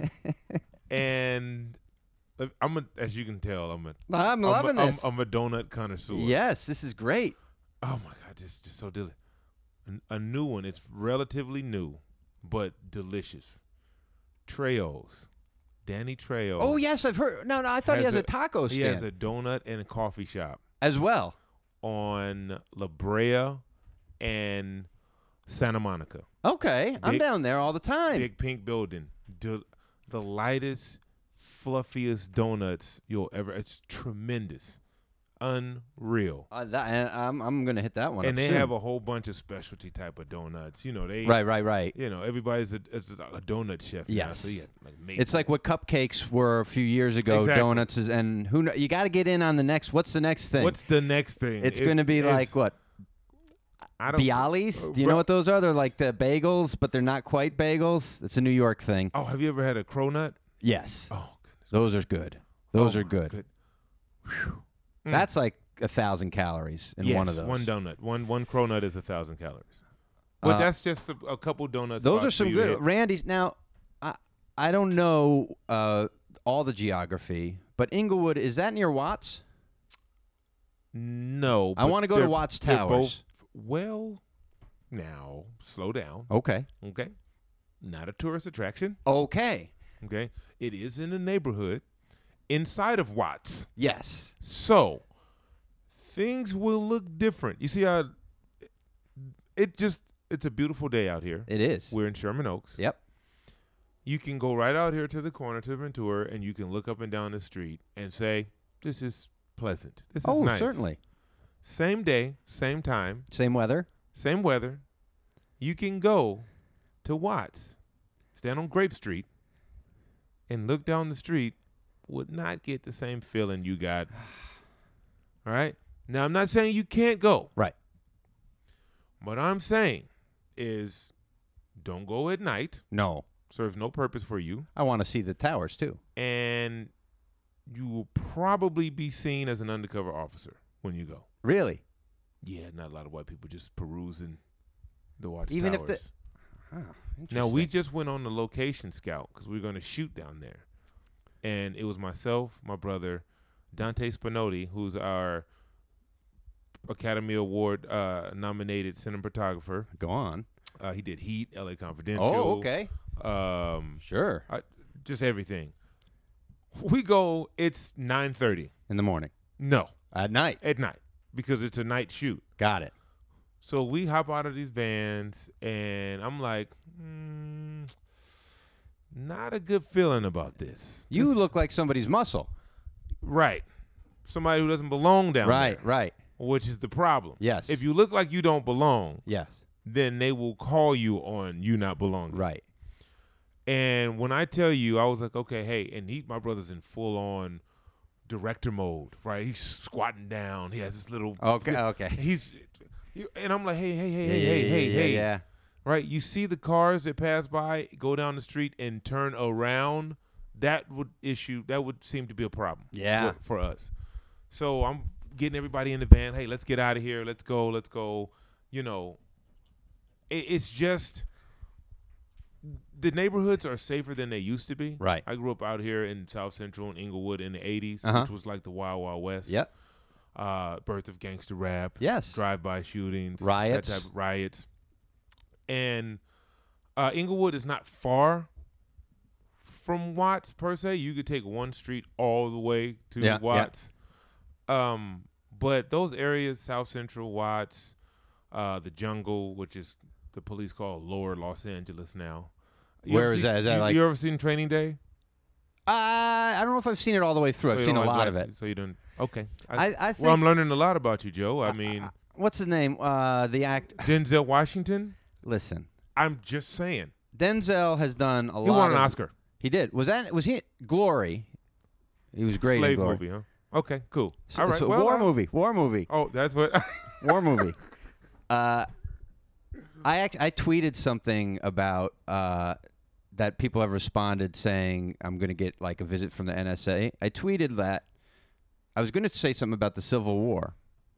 C: And uh, I'm a, as you can tell, I'm a
B: I'm
C: I'm
B: loving
C: a,
B: this.
C: I'm, I'm a donut connoisseur.
B: Yes, this is great.
C: Oh my God, just just so delicious. A, a new one. It's relatively new, but delicious. Trejo's. Danny Trejo.
B: Oh yes, I've heard. No, no, I thought he
C: Has
B: has a,
C: a-
B: taco
C: He
B: stand
C: has a donut and a coffee shop
B: as well.
C: on La Brea and Santa Monica.
B: Okay, I'm
C: Big-
B: down there all the time.
C: Big pink building. Del- the lightest, fluffiest donuts you'll ever. It's tremendous, unreal.
B: Uh, that, and I'm I'm gonna hit that one.
C: And
B: up
C: they
B: soon.
C: have a whole bunch of specialty type of donuts. You know they.
B: right, right, right.
C: You know everybody's a, it's a donut chef. now,
B: Yes.
C: so you got, like, maple.
B: It's like what cupcakes were a few years ago.
C: Exactly.
B: Donuts is, and who kn- you got to get in on the next. What's the next thing?
C: What's the next thing?
B: it's
C: It-
B: going to be
C: it's-
B: like what?
C: I don't.
B: Bialys?
C: uh,
B: Do you know
C: right.
B: what those are? They're like the bagels, but they're not quite bagels. It's a New York thing.
C: Oh, have you ever had a cronut?
B: Yes,
C: Oh, goodness.
B: those are good. Those
C: Oh,
B: are
C: my
B: good.
C: Whew. Mm.
B: That's like a thousand calories in
C: yes,
B: one of those.
C: One donut. One one cronut is a thousand calories. But
B: Uh,
C: that's just a, a couple donuts.
B: Those
C: spots
B: are
C: for
B: some
C: you to
B: good
C: hit.
B: Randy's. Now, I I don't know uh, all the geography, but Inglewood is that near Watts?
C: No,
B: I
C: but
B: want to go to
C: they're-
B: Watts
C: they're
B: Towers.
C: both- well, now slow down.
B: Okay.
C: Okay, not a tourist attraction.
B: Okay.
C: Okay, it is in the neighborhood inside of Watts.
B: Yes.
C: So things will look different. You see how it just it's a beautiful day out here.
B: It is.
C: We're in Sherman Oaks.
B: Yep.
C: You can go right out here to the corner to Ventura and you can look up and down the street and say, this is pleasant. This is
B: Oh,
C: nice.
B: certainly.
C: Same day, same time,
B: Same weather.
C: same weather. You can go to Watts, stand on Grape Street, and look down the street, would not get the same feeling you got. All right? Now, I'm not saying you can't go.
B: Right.
C: What I'm saying is don't go at night.
B: No.
C: Serves no purpose for you.
B: I want to see the towers too.
C: And you will probably be seen as an undercover officer when you go.
B: Really?
C: Yeah, not a lot of white people just perusing the Watts
B: Even if
C: Towers.
B: the- Oh,
C: Now, we
B: interesting.
C: just went on the location scout because we were going to shoot down there. And it was myself, my brother, Dante Spinotti, who's our Academy Award uh, nominated cinematographer.
B: go on.
C: Uh, he did Heat, L A Confidential.
B: Oh, okay.
C: Um,
B: Sure.
C: I, just everything. We go, it's nine thirty.
B: In the morning.
C: No,
B: At night.
C: at night because it's a night shoot.
B: Got it.
C: So we hop out of these vans, and I'm like, mm, not a good feeling about this.
B: You
C: This-
B: look like somebody's muscle.
C: right. Somebody who doesn't belong down
B: Right,
C: there.
B: right.
C: Which is the problem.
B: Yes.
C: If you look like you don't belong,
B: Yes.
C: then they will call you on you not belonging.
B: Right.
C: And when I tell you, I was like, okay, hey, and he, my brother's in full on director mode, right? He's squatting down. He has this little.
B: Okay, okay.
C: He's, you- and I'm like, hey, hey, hey,
B: Yeah,
C: hey,
B: yeah,
C: hey,
B: yeah,
C: hey,
B: yeah,
C: hey.
B: yeah.
C: right? You see the cars that pass by, go down the street, and turn around. That would issue. That would seem to be a problem.
B: Yeah.
C: for, for us. So I'm getting everybody in the van. Hey, let's get out of here. Let's go. Let's go. You know, it, it's just the neighborhoods are safer than they used to be.
B: Right.
C: I grew up out here in South Central and Inglewood in the eighties,
B: Uh-huh.
C: which was like the Wild Wild West.
B: Yep.
C: Uh, birth of gangster rap.
B: Yes.
C: Drive-by shootings.
B: Riots.
C: That type of riots. And uh, Inglewood is not far from Watts per se. You could take one street all the way to
B: Yeah, yeah.
C: Watts. Um, but those areas, South Central, Watts, uh, the Jungle, which is the police call Lower Los Angeles now. You
B: Where
C: ever
B: is
C: see-
B: that? Is that
C: you,
B: like-
C: you ever seen Training Day?
B: Uh, I don't know if I've seen it all the way through.
C: So
B: I've
C: you
B: seen a
C: don't like
B: lot of
C: black-
B: it.
C: So you don't. Okay.
B: I, I think.
C: well, I'm learning a lot about you, Joe. I mean,
B: what's the name? Uh, the act.
C: Denzel Washington.
B: Listen,
C: I'm just saying.
B: Denzel has done a lot.
C: He won an
B: of-
C: Oscar.
B: He did. Was that? Was he Glory? He was great in
C: Slave
B: Glory.
C: movie, huh? Okay, cool.
B: So-
C: All right.
B: so
C: well,
B: war
C: I-
B: movie. War movie.
C: Oh, that's what.
B: War movie. Uh, I act, I tweeted something about uh, that people have responded saying I'm going to get like a visit from the N S A. I tweeted that I was going to say something about the Civil War,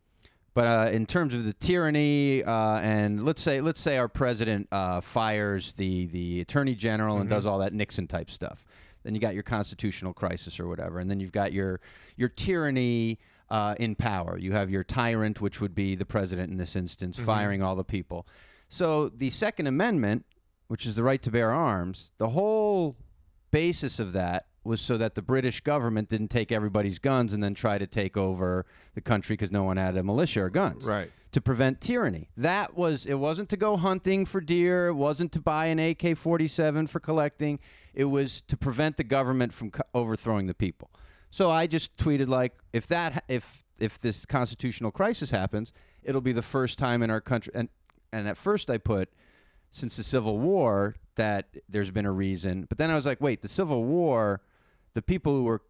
B: but uh, in terms of the tyranny uh, and let's say let's say our president uh, fires the the attorney general and
C: Mhm.
B: does all that Nixon type stuff. Then you got your constitutional crisis or whatever, and then you've got your your tyranny uh, in power. You have your tyrant, which would be the president in this instance,
C: Mhm.
B: firing all the people. So the Second Amendment, which is the right to bear arms, the whole basis of that was so that the British government didn't take everybody's guns and then try to take over the country because no one had a militia or guns.
C: Right.
B: To prevent tyranny. That was, it wasn't to go hunting for deer. It wasn't to buy an A K forty-seven for collecting. It was to prevent the government from co- overthrowing the people. So I just tweeted like, if that, ha- if if this constitutional crisis happens, it'll be the first time in our country. And and at first I put, since the Civil War, that there's been a reason. But then I was like, wait, the Civil War, the people who were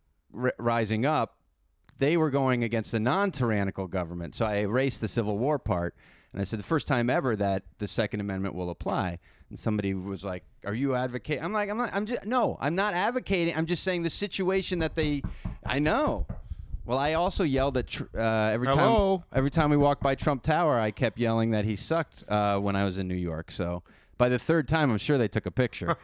B: r- rising up, they were going against a non-tyrannical government. So I erased the Civil War part, and I said the first time ever that the Second Amendment will apply. And somebody was like, "Are you advocating?" I'm like, "I'm not. I'm just no. I'm not advocating. I'm just saying the situation that they. I know." Well, I also yelled at tr- uh, every
C: Hello?
B: time. Every time we walked by Trump Tower, I kept yelling that he sucked uh, when I was in New York. So by the third time, I'm sure they took a picture.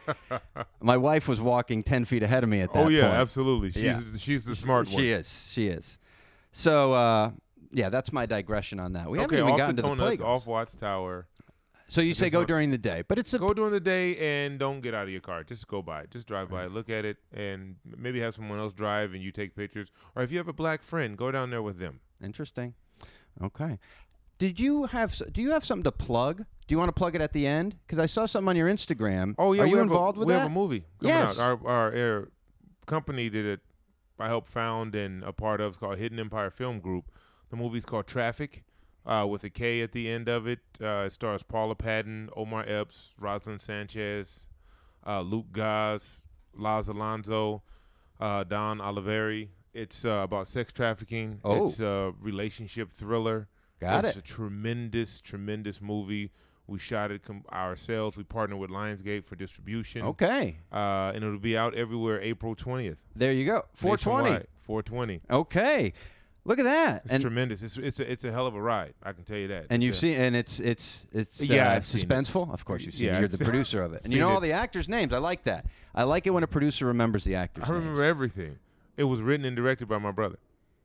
B: My wife was walking ten feet ahead of me at that
C: Oh yeah,
B: point.
C: absolutely. She's
B: Yeah.
C: she's the smart one.
B: She is. She is. So, uh, yeah, that's my digression on that. We haven't
C: Okay,
B: even
C: off
B: gotten
C: the
B: to the
C: donuts,
B: playgrounds.
C: off Watts Tower.
B: So you say
C: just
B: go
C: want-
B: during the day, but it's a
C: Go during the day and don't get out of your car. Just go by. Just drive by, look at it, and maybe have someone else drive and you take pictures. Or if you have a black friend, go down there with them.
B: interesting. Okay. Did you have? s- Do you have something to plug? Do you want to plug it at the end? Because I saw something on your Instagram.
C: Oh yeah,
B: Are
C: we
B: you
C: have
B: involved
C: a,
B: with
C: we
B: that?
C: have a movie coming
B: Yes.
C: out. Our our, our company did it. I helped found and a part of. It's called Hidden Empire Film Group. The movie's called Traffic, uh, with a K at the end of it. Uh, it stars Paula Patton, Omar Epps, Rosalind Sanchez, uh, Luke Goss, Laz Alonso, uh, Don Oliveri. It's uh, about sex trafficking.
B: Oh.
C: It's a relationship thriller.
B: Got
C: it's
B: it.
C: a tremendous, tremendous movie. We shot it com- ourselves. We partnered with Lionsgate for distribution.
B: Okay.
C: Uh, and it'll be out everywhere April twentieth.
B: There you go. four twenty.
C: four twenty.
B: Okay. Look at that.
C: It's
B: and
C: tremendous. It's it's a, it's a hell of a ride. I can tell you that.
B: and
C: It's
B: you've
C: a-
B: seen, and it's it's it's
C: Yeah,
B: uh,
C: I've seen it.
B: suspenseful. Of course, you've seen
C: Yeah,
B: it. You're
C: I've
B: the
C: seen-
B: producer of it, and you
C: seen
B: know all
C: it.
B: the actors' names. I like that. I like it when a producer remembers the actors'
C: I remember
B: names.
C: everything. It was written and directed by my brother.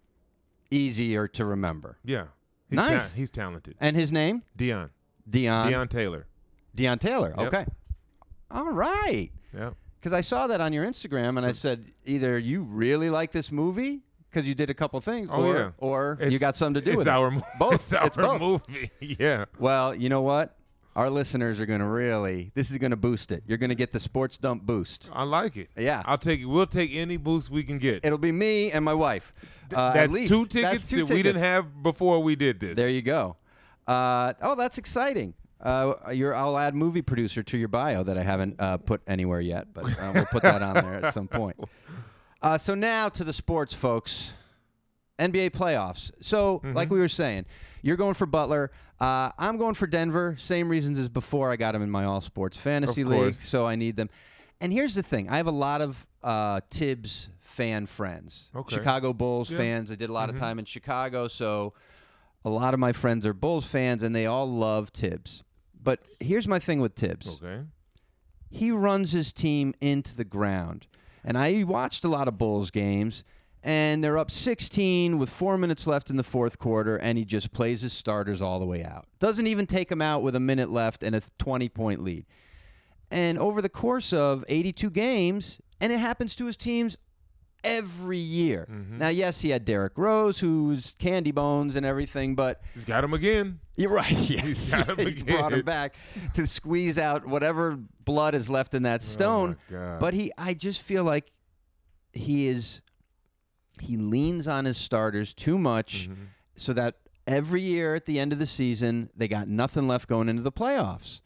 B: Easier to remember.
C: Yeah. He's
B: Nice.
C: he's talented.
B: And his name?
C: Dion.
B: Dion.
C: Dion Taylor.
B: Dion Taylor.
C: Yep.
B: Okay. All right.
C: Yeah.
B: Because I saw that on your Instagram, and I said either you really like this movie because you did a couple things,
C: Oh,
B: or
C: yeah.
B: or you
C: It's-
B: got something to do
C: it's
B: with
C: our
B: it.
C: mo-
B: Both.
C: It's our
B: It's both.
C: movie. Yeah.
B: Well, you know what? Our listeners are going to really. This is going to boost it. You're going to get the sports dump boost.
C: I like it.
B: Yeah.
C: I'll take it. We'll take any boost we can get.
B: It'll be me and my wife. Uh,
C: that's
B: at least.
C: two
B: That's
C: tickets
B: two
C: that we didn't
B: tickets.
C: have before we did this.
B: There you go. Uh, oh, that's exciting. Uh, you're, I'll add movie producer to your bio that I haven't uh, put anywhere yet, but uh, we'll put that on there at some point. Uh, so now to the sports, folks. N B A playoffs. So,
C: Mm-hmm.
B: like we were saying, you're going for Butler. Uh, I'm going for Denver. Same reasons as before. I got them in my all sports fantasy
C: Of
B: league,
C: course.
B: so I need them. And here's the thing: I have a lot of uh, Tibbs fan friends,
C: Okay.
B: Chicago Bulls
C: Yeah.
B: fans. I did a lot
C: Mhm.
B: of time in Chicago, so a lot of my friends are Bulls fans, and they all love Tibbs. But here's my thing with Tibbs:
C: Okay.
B: he runs his team into the ground. And I watched a lot of Bulls games, and they're up sixteen with four minutes left in the fourth quarter, and he just plays his starters all the way out. Doesn't even take them out with a minute left and a twenty-point lead. And over the course of eighty-two games, and it happens to his teams every year.
C: Mhm.
B: Now, yes, he had Derrick Rose, who's candy bones and everything, but
C: He's got him again.
B: you're right. Yes,
C: got him
B: he brought him
C: again.
B: back to squeeze out whatever blood is left in that stone.
C: Oh my God.
B: But he, I just feel like he is, he leans on his starters too much,
C: Mhm.
B: so that every year at the end of the season they got nothing left going into the playoffs.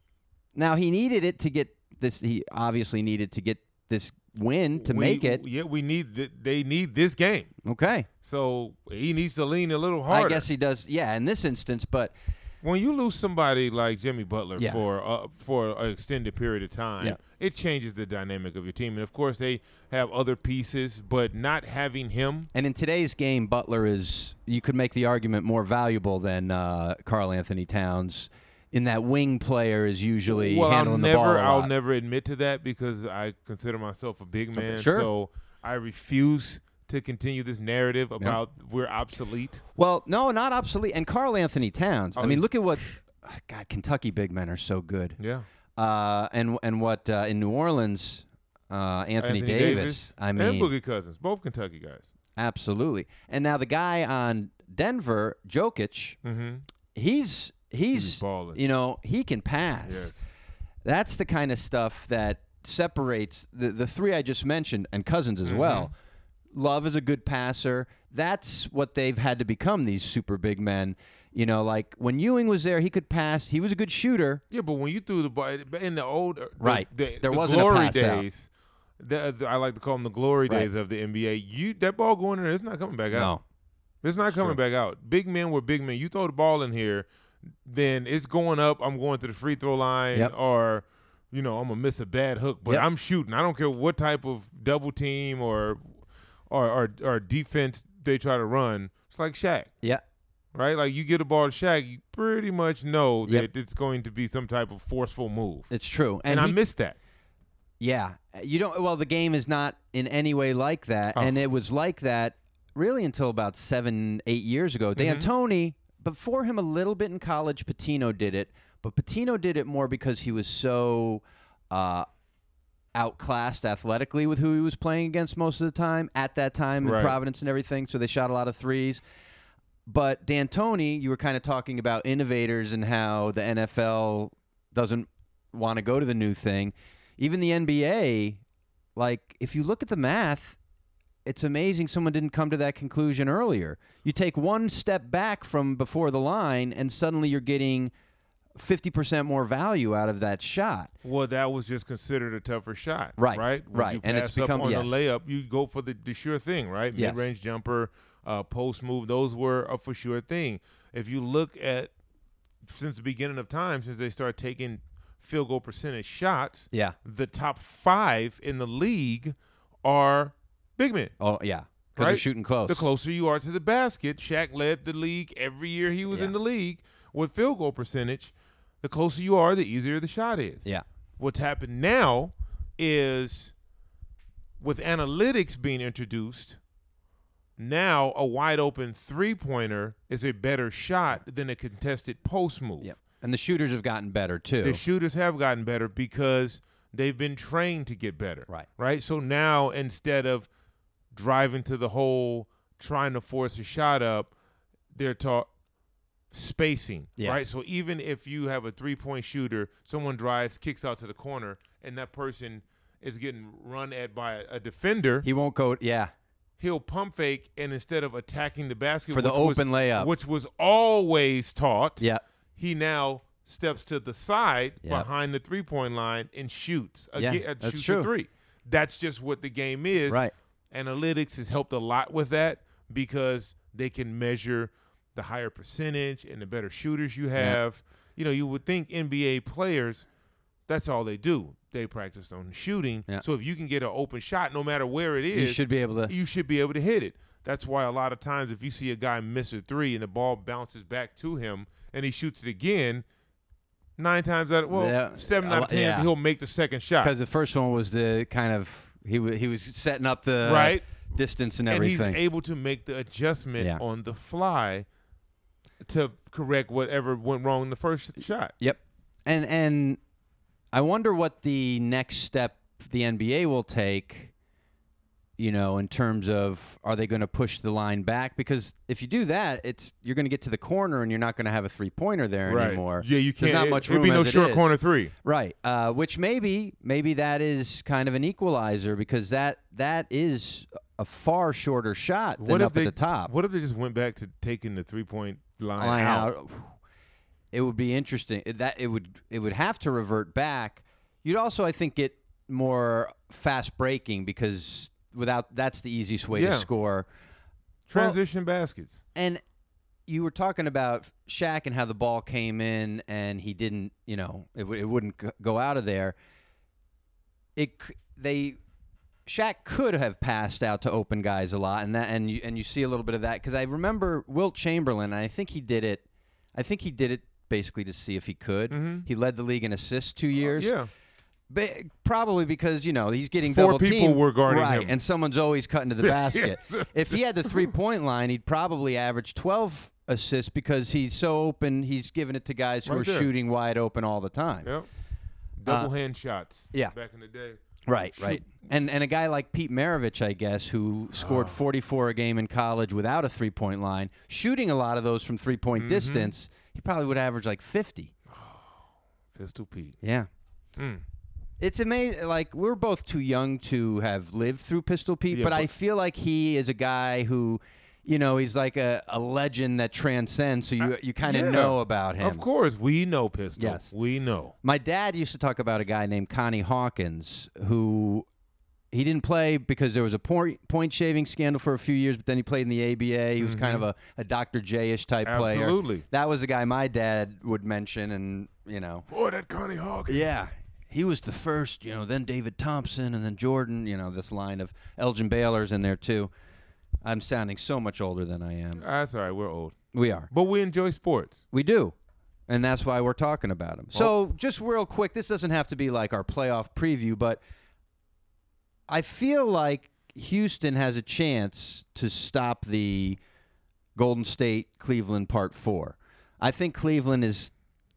B: Now he needed it to get this. He obviously needed to get this win to
C: We-
B: make it.
C: Yeah, we need. Th- they need this game.
B: Okay,
C: So he needs to lean a little harder.
B: I guess he does. Yeah, in this instance, but
C: When you lose somebody like Jimmy Butler
B: Yeah.
C: for uh, for an extended period of time,
B: Yeah.
C: it changes the dynamic of your team. And of course, they have other pieces, but not having him.
B: and in today's game, Butler is, you could make the argument, more valuable than uh, Karl Anthony Towns. In that wing player is usually
C: well, I'll
B: handling
C: never,
B: the ball a
C: I'll
B: lot.
C: never admit to that because I consider myself a big man.
B: sure.
C: So I refuse to continue this narrative about we're obsolete.
B: Well, no, not obsolete. And Karl Anthony Towns. I
C: Oh,
B: mean,
C: he's-
B: look at what God, Kentucky big men are so good.
C: Yeah.
B: Uh, and and what uh, in New Orleans, uh, Anthony, Davis. I mean,
C: and Boogie Cousins, both Kentucky guys.
B: absolutely. And now the guy on Denver, Jokic,
C: Mm-hmm.
B: he's he's,
C: He's balling.
B: you know, he can pass.
C: Yes.
B: That's the kind of stuff that separates the the three I just mentioned, and Cousins as
C: Mhm.
B: well. Love is a good passer. That's what they've had to become, these super big men. You know, like when Ewing was there, he could pass. He was a good shooter.
C: Yeah, but when you threw the ball in the old the,
B: Right.
C: the,
B: There
C: the
B: wasn't a
C: glory
B: pass out.
C: days, the, the- I like to call them the glory
B: Right.
C: days of the N B A. You that ball going in there, it's not coming back out.
B: No.
C: It's not coming
B: true.
C: back out. Big men were big men. You throw the ball in here, then it's going up. I'm going to the free throw line,
B: Yep.
C: or you know, I'm gonna miss a bad hook, but
B: Yep.
C: I'm shooting. I don't care what type of double team or or or, or defense they try to run. It's like Shaq.
B: Yeah.
C: Right? Like you get a ball to Shaq, you pretty much know
B: Yep.
C: that it's going to be some type of forceful move.
B: It's true.
C: And,
B: And,
C: I
B: he-
C: missed that.
B: Yeah. You don't well, the game is not in any way like that.
C: Oh.
B: And it was like that really until about seven, eight years ago.
C: Mhm.
B: D'Antoni, before him a little bit in college, Patino did it, but Patino did it more because he was so uh, outclassed athletically with who he was playing against most of the time at that time in
C: Right.
B: Providence and everything. So they shot a lot of threes. But D'Antoni, you were kind of talking about innovators and how the N F L doesn't want to go to the new thing. Even the N B A, like if you look at the math, it's amazing someone didn't come to that conclusion earlier. You take one step back from before the line, and suddenly you're getting fifty percent more value out of that shot.
C: Well, that was just considered a tougher shot.
B: Right,
C: Right. When
B: right.
C: You
B: And it's
C: pass up
B: become-
C: on
B: yes.
C: the layup, you go for the, the sure thing, right?
B: Yes.
C: Mid range jumper, uh, post move, those were a for sure thing. If you look at since the beginning of time, since they started taking field goal percentage shots,
B: Yeah.
C: the top five in the league are big men.
B: Oh, yeah. Because they're
C: Right?
B: shooting close.
C: The closer you are to the basket, Shaq led the league every year he was
B: Yeah.
C: in the league with field goal percentage. The closer you are, the easier the shot is.
B: Yeah.
C: What's happened now is with analytics being introduced, now a wide open three pointer is a better shot than a contested post move.
B: Yep. And the shooters have gotten better, too.
C: The shooters have gotten better because they've been trained to get better.
B: Right.
C: Right. So now instead of driving to the hole, trying to force a shot up, they're taught spacing.
B: Yeah.
C: Right. So even if you have a three point shooter, someone drives, kicks out to the corner, and that person is getting run at by a, a defender,
B: He won't go, yeah.
C: he'll pump fake, and instead of attacking the basket
B: For the
C: which was-
B: open layup.
C: which was always taught,
B: Yeah.
C: he now steps to the side
B: Yep.
C: behind the three point line and shoots
B: Yeah,
C: again, uh,
B: that's
C: shoots
B: true.
C: a three. That's just what the game is.
B: Right.
C: Analytics has helped a lot with that because they can measure the higher percentage and the better shooters you have. Yeah. You know, you would think N B A players, that's all they do. They practice on shooting.
B: Yeah.
C: So if you can get an open shot, no matter where it is,
B: you should be able to.
C: You should be able to hit it. That's why a lot of times if you see a guy miss a three and the ball bounces back to him and he shoots it again, nine times out of well,
B: yeah.
C: seven out of ten,
B: yeah.
C: he'll make the second shot.
B: Because the first one was the kind of he w- he was setting up the
C: right.
B: distance and
C: and
B: everything.
C: he's able to make the adjustment
B: yeah.
C: on the fly to correct whatever went wrong in the first shot.
B: Yep. And and I wonder what the next step the N B A will take, you know, in terms of are they going to push the line back? Because if you do that, it's you're going to get to the corner and you're not going to have a three-pointer there
C: right.
B: anymore.
C: Yeah, you can't.
B: There's not
C: it,
B: much
C: it'd
B: room
C: be no
B: as it
C: short
B: is.
C: corner three.
B: Right. Uh, which maybe maybe that is kind of an equalizer because that that is a far shorter shot than
C: what
B: up
C: if they,
B: at the top.
C: What if they just went back to taking the three-point line,
B: line
C: out?
B: out. It would be interesting. It- That it would it would have to revert back. You'd also, I think, get more fast breaking because without that's the easiest way
C: Yeah.
B: to score.
C: Transition well, baskets.
B: And you were talking about Shaq and how the ball came in and he didn't, you know, it, w- it wouldn't g- go out of there. It c- they Shaq could have passed out to open guys a lot, and that and you and you see a little bit of that because I remember Wilt Chamberlain. And I think he did it. I think he did it basically to see if he could.
C: Mm-hmm.
B: He led the league in assists two years.
C: Uh, yeah.
B: Ba- probably because, you know, he's getting
C: Four
B: double
C: people
B: teamed.
C: were guarding
B: right,
C: him.
B: and someone's always cutting to the basket.
C: Yes.
B: If he had the three-point line, he'd probably average twelve assists because he's so open, he's giving it to guys who
C: Right
B: are
C: there.
B: shooting wide open all the time.
C: Yep. Double hand shots.
B: yeah.
C: Back in the day.
B: Right,
C: Shoot.
B: right. And and a guy like Pete Maravich, I guess, who scored
C: Oh.
B: forty-four a game in college without a three-point line, shooting a lot of those from three-point
C: Mhm.
B: distance, he probably would average like fifty.
C: Pistol Pete.
B: Yeah.
C: Mm.
B: It's amazing. Like, we're both too young to have lived through Pistol Pete,
C: Yeah,
B: but,
C: but-
B: I feel like he is a guy who, you know, he's like a, a legend that transcends, so you, you kind of
C: yeah.
B: know about him.
C: Of course, we know Pistol.
B: Yes.
C: We know.
B: My dad used to talk about a guy named Connie Hawkins who he didn't play because there was a point, point shaving scandal for a few years, but then he played in the A B A. He was kind of a, a Doctor J-ish type player.
C: Absolutely.
B: That was a guy my dad would mention, and, you know.
C: Boy, that Connie Hawkins.
B: Yeah. He was the first, you know, then David Thompson and then Jordan, you know, this line of Elgin Baylor's in there too. I'm sounding so much older than I am.
C: That's all right. We're old.
B: We are.
C: But we enjoy sports.
B: We do. And that's why we're talking about him. So just real quick, this doesn't have to be like our playoff preview, but I feel like Houston has a chance to stop the Golden State Cleveland part four. I think Cleveland is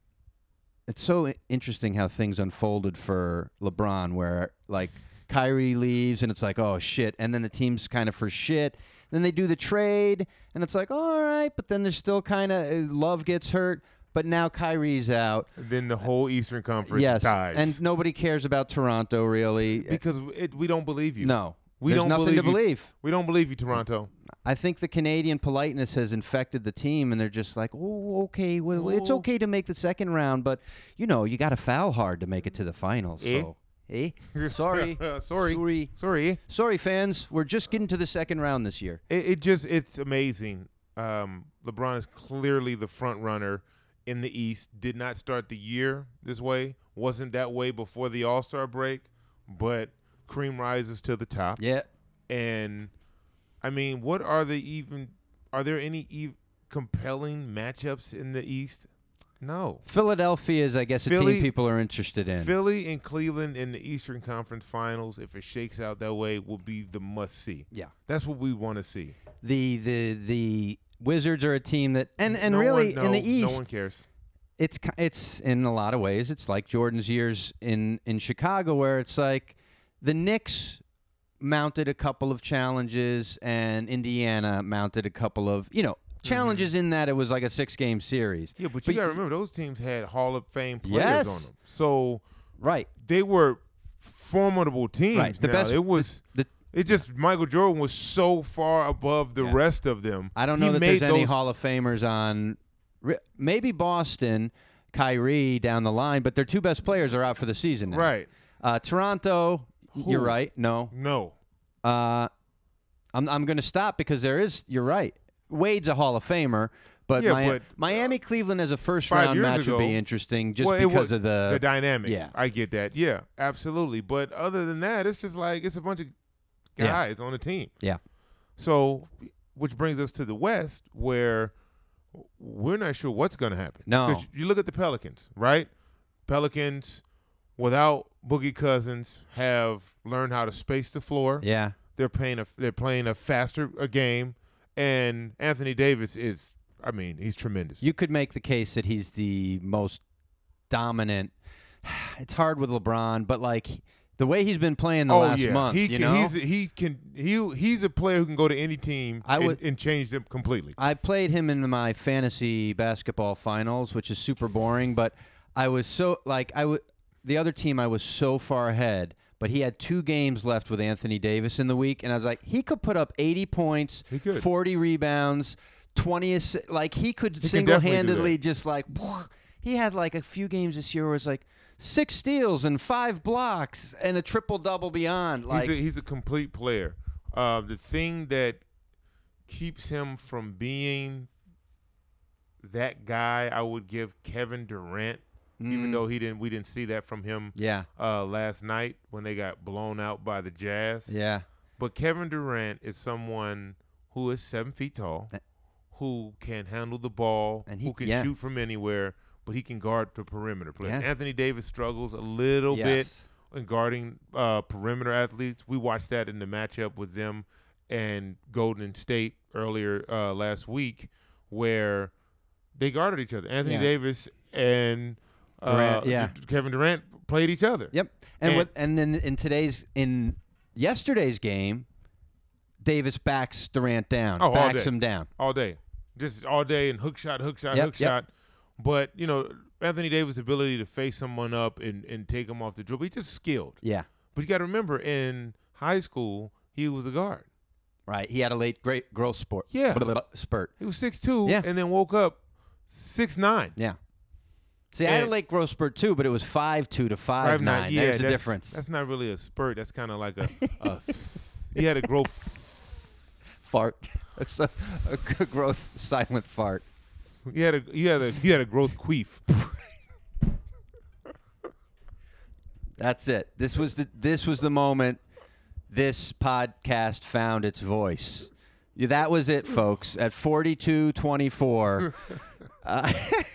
B: it's so interesting how things unfolded for LeBron where like Kyrie leaves and it's like, oh shit, and then the team's kind of for shit. Then they do the trade and it's like, all right, but then there's still kind of Love gets hurt. But now Kyrie's out.
C: And then the whole Eastern Conference
B: Yes,
C: ties.
B: and nobody cares about Toronto really.
C: because it, we don't believe you.
B: No,
C: we
B: there's
C: don't
B: nothing
C: believe
B: to
C: you.
B: believe.
C: We don't believe you, Toronto.
B: I think the Canadian politeness has infected the team, and they're just like, oh, okay, well, it's
C: Oh.
B: okay to make the second round, but, you know, you got to foul hard to make it to the finals.
C: Eh?
B: So, eh? Sorry.
C: Sorry.
B: Sorry.
C: Sorry.
B: Sorry, fans. We're just getting to the second round this year.
C: It, it just it's amazing. Um, LeBron is clearly the front runner in the East. Did not start the year this way. Wasn't that way before the All-Star break, but cream rises to the top.
B: Yeah.
C: And I mean, what are the even? Are there any ev- compelling matchups in the East? No.
B: Philadelphia is, I guess, a
C: Philly-
B: team people are interested in.
C: Philly and Cleveland in the Eastern Conference Finals, if it shakes out that way, will be the must-see.
B: Yeah.
C: That's what we want to see.
B: The the the Wizards are a team that, and, and
C: No
B: really
C: one, no,
B: in the
C: no
B: East,
C: one cares.
B: it's ki- it's in a lot of ways it's like Jordan's years in in Chicago where it's like the Knicks mounted a couple of challenges and Indiana mounted a couple of, you know, challenges
C: Mm-hmm.
B: in that it was like a six game series.
C: Yeah, but you
B: But
C: got to
B: y-
C: remember those teams had Hall of Fame players
B: Yes.
C: on them, so
B: Right.
C: they were formidable teams.
B: Right. The
C: now.
B: best
C: It was.
B: the,
C: It just Michael Jordan was so far above the
B: Yeah.
C: rest of them.
B: I don't
C: He
B: know that
C: made
B: there's any
C: those-
B: Hall of Famers on ri- maybe Boston, Kyrie down the line, but their two best players are out for the season now.
C: Right.
B: Uh, Toronto, you're
C: Who?
B: right. No.
C: No.
B: Uh, I'm I'm going to stop because there is. You're right. Wade's a Hall of Famer, But,
C: Yeah,
B: Mi-
C: but,
B: Miami Cleveland as a first
C: five
B: round
C: years
B: match would be
C: ago-
B: interesting just
C: Well, it
B: because
C: was
B: of the,
C: the dynamic.
B: yeah.
C: I get that. Yeah, absolutely. But other than that, it's just like it's a bunch of
B: Yeah.
C: guys on the team.
B: Yeah.
C: So, which brings us to the West, where we're not sure what's going to happen.
B: No.
C: 'Cause you look at the Pelicans, right? Pelicans, without Boogie Cousins, have learned how to space the floor.
B: yeah.
C: They're playing a they're playing a faster a game, and Anthony Davis is, I mean, he's tremendous.
B: You could make the case that he's the most dominant. It's hard with LeBron, but like the way he's been playing the
C: oh
B: last
C: yeah,
B: month,
C: he
B: you
C: can,
B: know.
C: he's he can he he's a player who can go to any team
B: I
C: and,
B: would-
C: and change them completely.
B: I played him in my fantasy basketball finals, which is super boring, but I was so like I would the other team I was so far ahead, but he had two games left with Anthony Davis in the week, and I was like, he could put up eighty points,
C: He could.
B: forty rebounds, twenty assi- like he could
C: can definitely do
B: single-handedly
C: that.
B: just like he had like a few games this year where it's like six steals and five blocks and a triple double beyond. Like
C: he's a, he's a complete player. Uh, the thing that keeps him from being that guy, I would give Kevin Durant, even
B: Mm.
C: though he didn't. We didn't see that from him
B: yeah,
C: uh, last night when they got blown out by the Jazz.
B: yeah,
C: But Kevin Durant is someone who is seven feet tall,
B: That-
C: who can handle the ball,
B: And he-
C: who can
B: yeah.
C: shoot from anywhere, but he can guard the perimeter players.
B: Yeah.
C: Anthony Davis struggles a little
B: yes.
C: bit in guarding uh, perimeter athletes. We watched that in the matchup with them and Golden State earlier uh, last week, where they guarded each other. Anthony
B: Yeah.
C: Davis and uh,
B: Durant, yeah.
C: D- Kevin Durant played each other.
B: Yep. And
C: And-
B: with, and then in today's in yesterday's game, Davis backs Durant down,
C: Oh, all
B: backs
C: day.
B: him down.
C: all day, just all day, and hook shot, hook shot,
B: Yep,
C: hook
B: yep.
C: shot. But you know, Anthony Davis' ability to face someone up and, and take him off the dribble, he's just skilled.
B: Yeah.
C: But you got to remember, in high school, he was a guard.
B: Right. He had a late great growth sport.
C: Yeah.
B: Spurt.
C: He was six two,
B: Yeah.
C: and then woke up six nine.
B: Yeah. See, I had a
C: And-
B: late growth spurt too, but it was five two to five nine.
C: Yeah,
B: There's a
C: that's-
B: difference.
C: That's not really a spurt. That's kind of like a. a he had a growth.
B: Fart. It's a, a good growth silent fart.
C: He had a. He had a. He had a growth queef.
B: That's it. This was the this was the moment this podcast found its voice. Yeah, that was it, folks. At forty-two twenty-four, uh,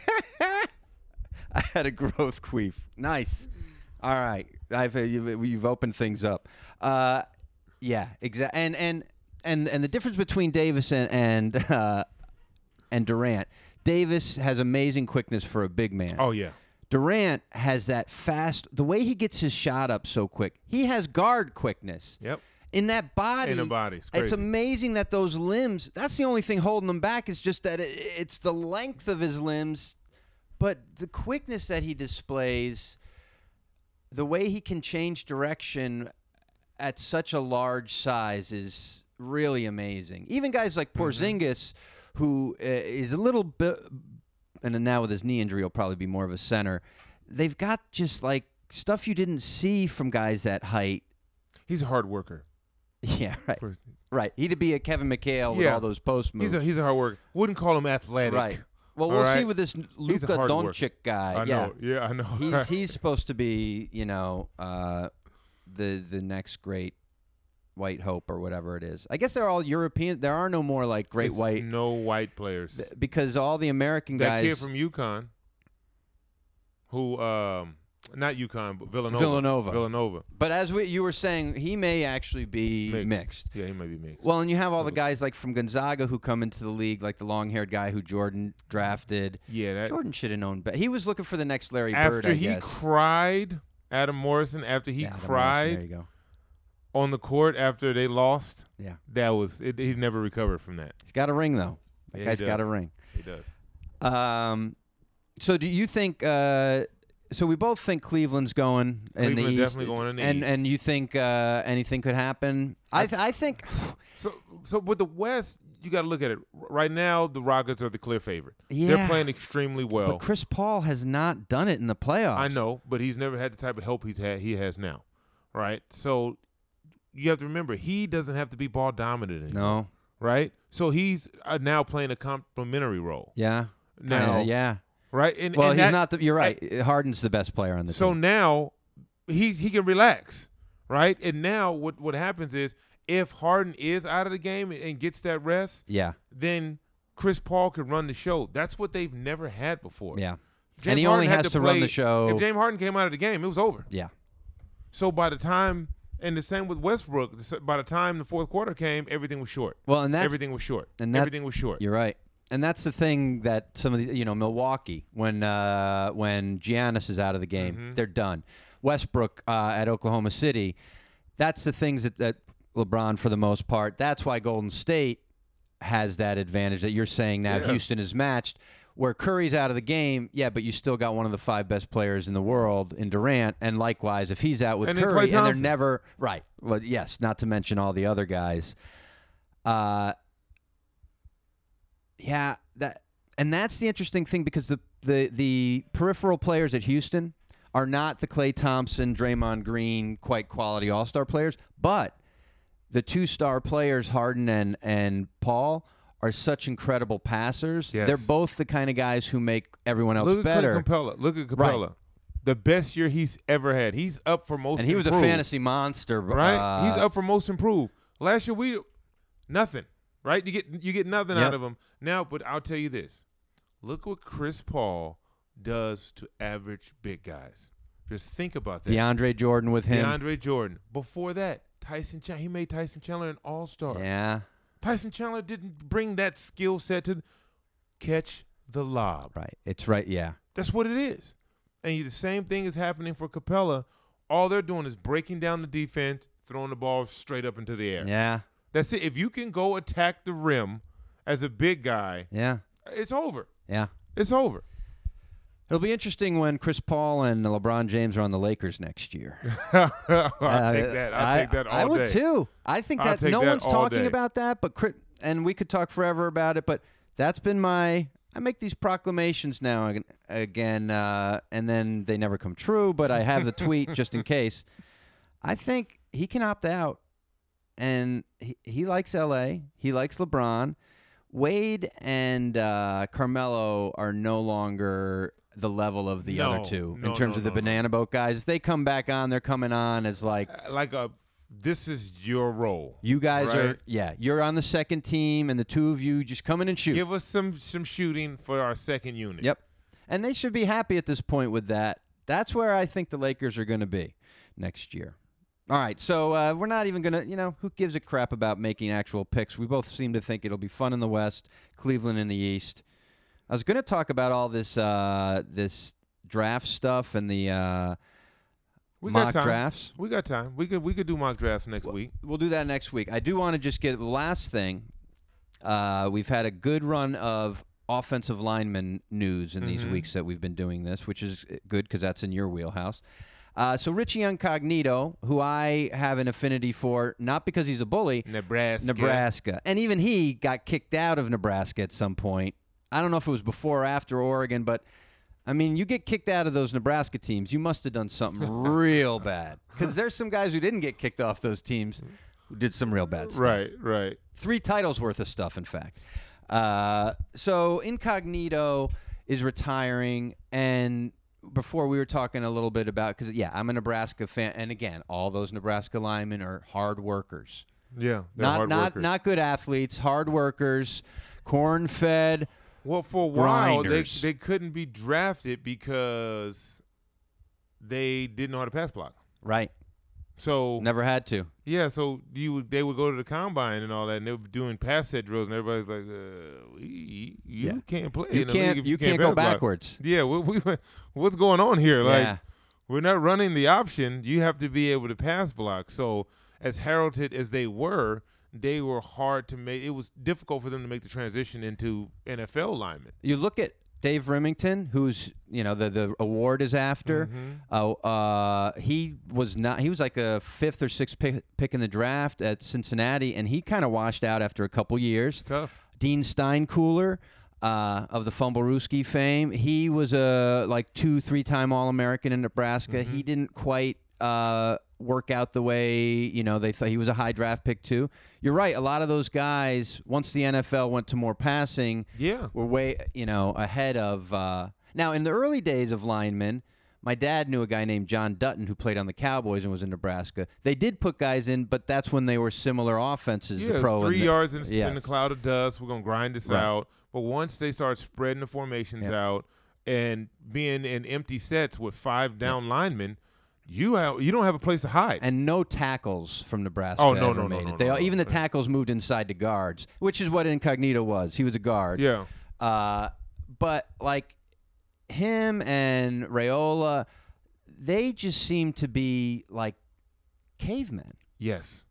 B: I had a growth queef. Nice. All right, I've uh, you've, you've opened things up. Uh, yeah, exactly. And and and and the difference between Davis and and uh, and Durant. Davis has amazing quickness for a big man.
C: Oh yeah.
B: Durant has that fast, the way he gets his shot up so quick. He has guard quickness.
C: Yep.
B: In that body.
C: In the body. It's
B: It's
C: crazy.
B: amazing that those limbs, that's the only thing holding him back is just that it, it's the length of his limbs, but the quickness that he displays, the way he can change direction at such a large size is really amazing. Even guys like Porzingis, who uh, is a little bit, and then now with his knee injury, he'll probably be more of a center. They've got just like stuff you didn't see from guys that height.
C: He's a hard worker.
B: Yeah, right.
C: Pers-
B: Right. He'd be a Kevin McHale with
C: Yeah.
B: all those post moves.
C: He's a he's a hard worker. Wouldn't call him athletic.
B: right. Well,
C: All
B: we'll see
C: right.
B: with this
C: He's
B: Luka
C: a hard worker.
B: Doncic guy.
C: I
B: yeah.
C: know. Yeah, I know.
B: He's he's supposed to be, you know, uh, the the next great white hope or whatever it is. I guess they're all European. There are no more like great
C: It's
B: white
C: No white players.
B: th- because all the American
C: that
B: guys
C: kid from UConn, who um not UConn but Villanova.
B: Villanova.
C: Villanova.
B: But as we, you were saying, he may actually be
C: Mixed.
B: mixed.
C: Yeah, he might be mixed.
B: Well, and you have all the
C: Probably.
B: guys like from Gonzaga who come into the league, like the long-haired guy who Jordan drafted.
C: yeah, that
B: Jordan should have known better. He was looking for the next Larry Bird,
C: after
B: I
C: he
B: guess.
C: cried, Adam Morrison, after he
B: Yeah, Adam Morrison,
C: cried
B: There you go.
C: on the court after they lost,
B: Yeah.
C: that was it, he never recovered from that.
B: He's got a ring, though. That
C: Yeah, he
B: guy's got a
C: does.
B: ring.
C: He does.
B: Um, so do you think? Uh, so we both think Cleveland's going in the
C: Cleveland's
B: East,
C: definitely going in the
B: and
C: East.
B: and you think uh, anything could happen? I th- I think.
C: So so with the West, you got to look at it. Right now, the Rockets are the clear favorite.
B: Yeah.
C: They're playing extremely well.
B: But Chris Paul has not done it in the playoffs.
C: I know, but he's never had the type of help he's had he has now. Right? So you have to remember, he doesn't have to be ball dominant anymore.
B: No.
C: right? So he's uh, now playing a complementary role.
B: Yeah.
C: Now,
B: Kinda, yeah.
C: right? And,
B: Well,
C: and
B: he's
C: that,
B: not. The, you're right. Harden's the best player on the
C: So
B: team.
C: now he's he can relax, right? And now what what happens is if Harden is out of the game and, and gets that rest,
B: Yeah.
C: then Chris Paul can run the show. That's what they've never had before.
B: Yeah.
C: James
B: and he
C: Harden
B: only
C: had
B: has to, run
C: play-
B: the show.
C: If James Harden came out of the game, it was over.
B: Yeah.
C: So by the time, and the same with Westbrook, by the time the fourth quarter came, everything was short.
B: Well, and that's
C: everything was short.
B: and that-
C: everything was short.
B: You're right. And that's the thing that some of the, you know, Milwaukee, when uh, when Giannis is out of the game,
C: Mhm.
B: they're done. Westbrook uh, at Oklahoma City, that's the things that, that LeBron, for the most part, that's why Golden State has that advantage that you're saying now
C: Yeah.
B: Houston is matched. Where Curry's out of the game, yeah, but you still got one of the five best players in the world in Durant, and likewise, if he's out with
C: And then
B: Curry,
C: Klay
B: and they're
C: Thompson.
B: never right. Well, yes, not to mention all the other guys. Uh, yeah, that and that's the interesting thing because the the the peripheral players at Houston are not the Klay Thompson, Draymond Green, quite quality All Star players, but the two star players, Harden and and Paul, are such incredible passers.
C: Yes.
B: They're both the kind of guys who make everyone else
C: Look at
B: better.
C: Clint Capella. Look at Capella. The best year he's ever had. He's up for most
B: And he was
C: improved,
B: a fantasy monster,
C: right?
B: uh,
C: he's up for most improved. Last year we nothing, right? You get you get nothing
B: Yep.
C: out of him now. But I'll tell you this: look what Chris Paul does to average big guys. Just think about that.
B: DeAndre Jordan with him.
C: DeAndre Jordan. Before that, Tyson Chandler. He made Tyson Chandler an all-star.
B: Yeah,
C: Tyson Chandler didn't bring that skill set to catch the lob.
B: right. It's right. Yeah.
C: That's what it is. And you, the same thing is happening for Capella. All they're doing is breaking down the defense, throwing the ball straight up into the air.
B: Yeah.
C: That's it. If you can go attack the rim as a big guy,
B: Yeah.
C: it's over.
B: Yeah.
C: It's over.
B: It'll be interesting when Chris Paul and LeBron James are on the Lakers next year.
C: I'll
B: Uh,
C: take that. I'll
B: I,
C: take that all
B: I would
C: day.
B: too. I think
C: I'll
B: that
C: take
B: no
C: that
B: one's
C: all
B: talking
C: day.
B: about that, but Chris, and we could talk forever about it. But that's been my. I make these proclamations now ag- again, uh, and then they never come true. But I have the tweet just in case. I think he can opt out, and he, he likes L A. He likes LeBron. Wade and uh, Carmelo are no longer the level of the
C: No,
B: other two
C: no,
B: in terms
C: no,
B: of the
C: no, no.
B: banana boat guys. If they come back on, they're coming on as like
C: Uh, Like a, this is your role.
B: you guys are.
C: Right.
B: Yeah, you're on the second team, and the two of you just come in and shoot.
C: Give us some some shooting for our second unit.
B: Yep, and they should be happy at this point with that. That's where I think the Lakers are going to be next year. All right, so uh, we're not even going to, you know, who gives a crap about making actual picks? We both seem to think it'll be fun in the West, Cleveland in the East. I was going to talk about all this uh, this draft stuff and the uh,
C: We
B: mock
C: got time.
B: drafts.
C: We got time. We could we could do mock drafts next
B: Well,
C: week.
B: We'll do that next week. I do want to just get the last thing. Uh, we've had a good run of offensive lineman news in these
C: Mhm.
B: weeks that we've been doing this, which is good because that's in your wheelhouse. Uh, so Richie Incognito, who I have an affinity for, not because he's a bully,
C: Nebraska.
B: Nebraska. And even he got kicked out of Nebraska at some point. I don't know if it was before or after Oregon, but I mean, you get kicked out of those Nebraska teams, you must have done something real bad. Because there's some guys who didn't get kicked off those teams who did some real bad stuff.
C: Right, right.
B: Three titles worth of stuff, in fact. Uh, so Incognito is retiring, and before we were talking a little bit about, because, yeah, I'm a Nebraska fan, and again, all those Nebraska linemen are hard workers.
C: Yeah, they're
B: Not
C: hard
B: not
C: workers.
B: not good athletes, hard workers, corn-fed.
C: Well, for a while they
B: grinders.
C: they couldn't be drafted because they didn't know how to pass block.
B: Right.
C: So
B: Never had to.
C: yeah, so you would, they would go to the combine and all that, and they were doing pass set drills, and everybody's like, uh, we, you
B: Yeah.
C: can't play.
B: You
C: in the
B: can't
C: league if
B: you can't go
C: pass block."
B: backwards.
C: Yeah, we, we, what's going on here? Like,
B: Yeah.
C: we're not running the option. You have to be able to pass block. So as heralded as they were, they were hard to make. It was difficult for them to make the transition into N F L linemen.
B: You look at Dave Remington, who's, you know, the, the award is after.
C: Mhm.
B: Uh, uh, he was not. He was like a fifth or sixth pick, pick in the draft at Cincinnati, and he kind of washed out after a couple years.
C: It's tough.
B: Dean Steinkooler uh, of the Fumblerooski fame, he was a like two, three-time All-American in Nebraska.
C: Mhm.
B: He didn't quite uh, work out the way, you know, they thought he was a high draft pick too. You're right. A lot of those guys, once the N F L went to more passing,
C: Yeah.
B: were way, you know, ahead of. Uh, now, in the early days of linemen, my dad knew a guy named John Dutton who played on the Cowboys and was in Nebraska. They did put guys in, but that's when they were similar offenses.
C: Yeah,
B: the pro
C: it's three
B: and the,
C: yards in,
B: yes.
C: in the cloud of dust. We're going to grind this
B: Right.
C: out. But once they start spreading the formations
B: Yep.
C: out and being in empty sets with five down linemen, you have you don't have a place to hide.
B: And no tackles from Nebraska.
C: Oh, no,
B: ever
C: no, no,
B: made
C: no,
B: it. They
C: no,
B: all,
C: no.
B: even the tackles moved inside to guards, which is what Incognito was. He was a guard.
C: yeah.
B: Uh, but like him and Raiola, they just seem to be like cavemen.
C: Yes.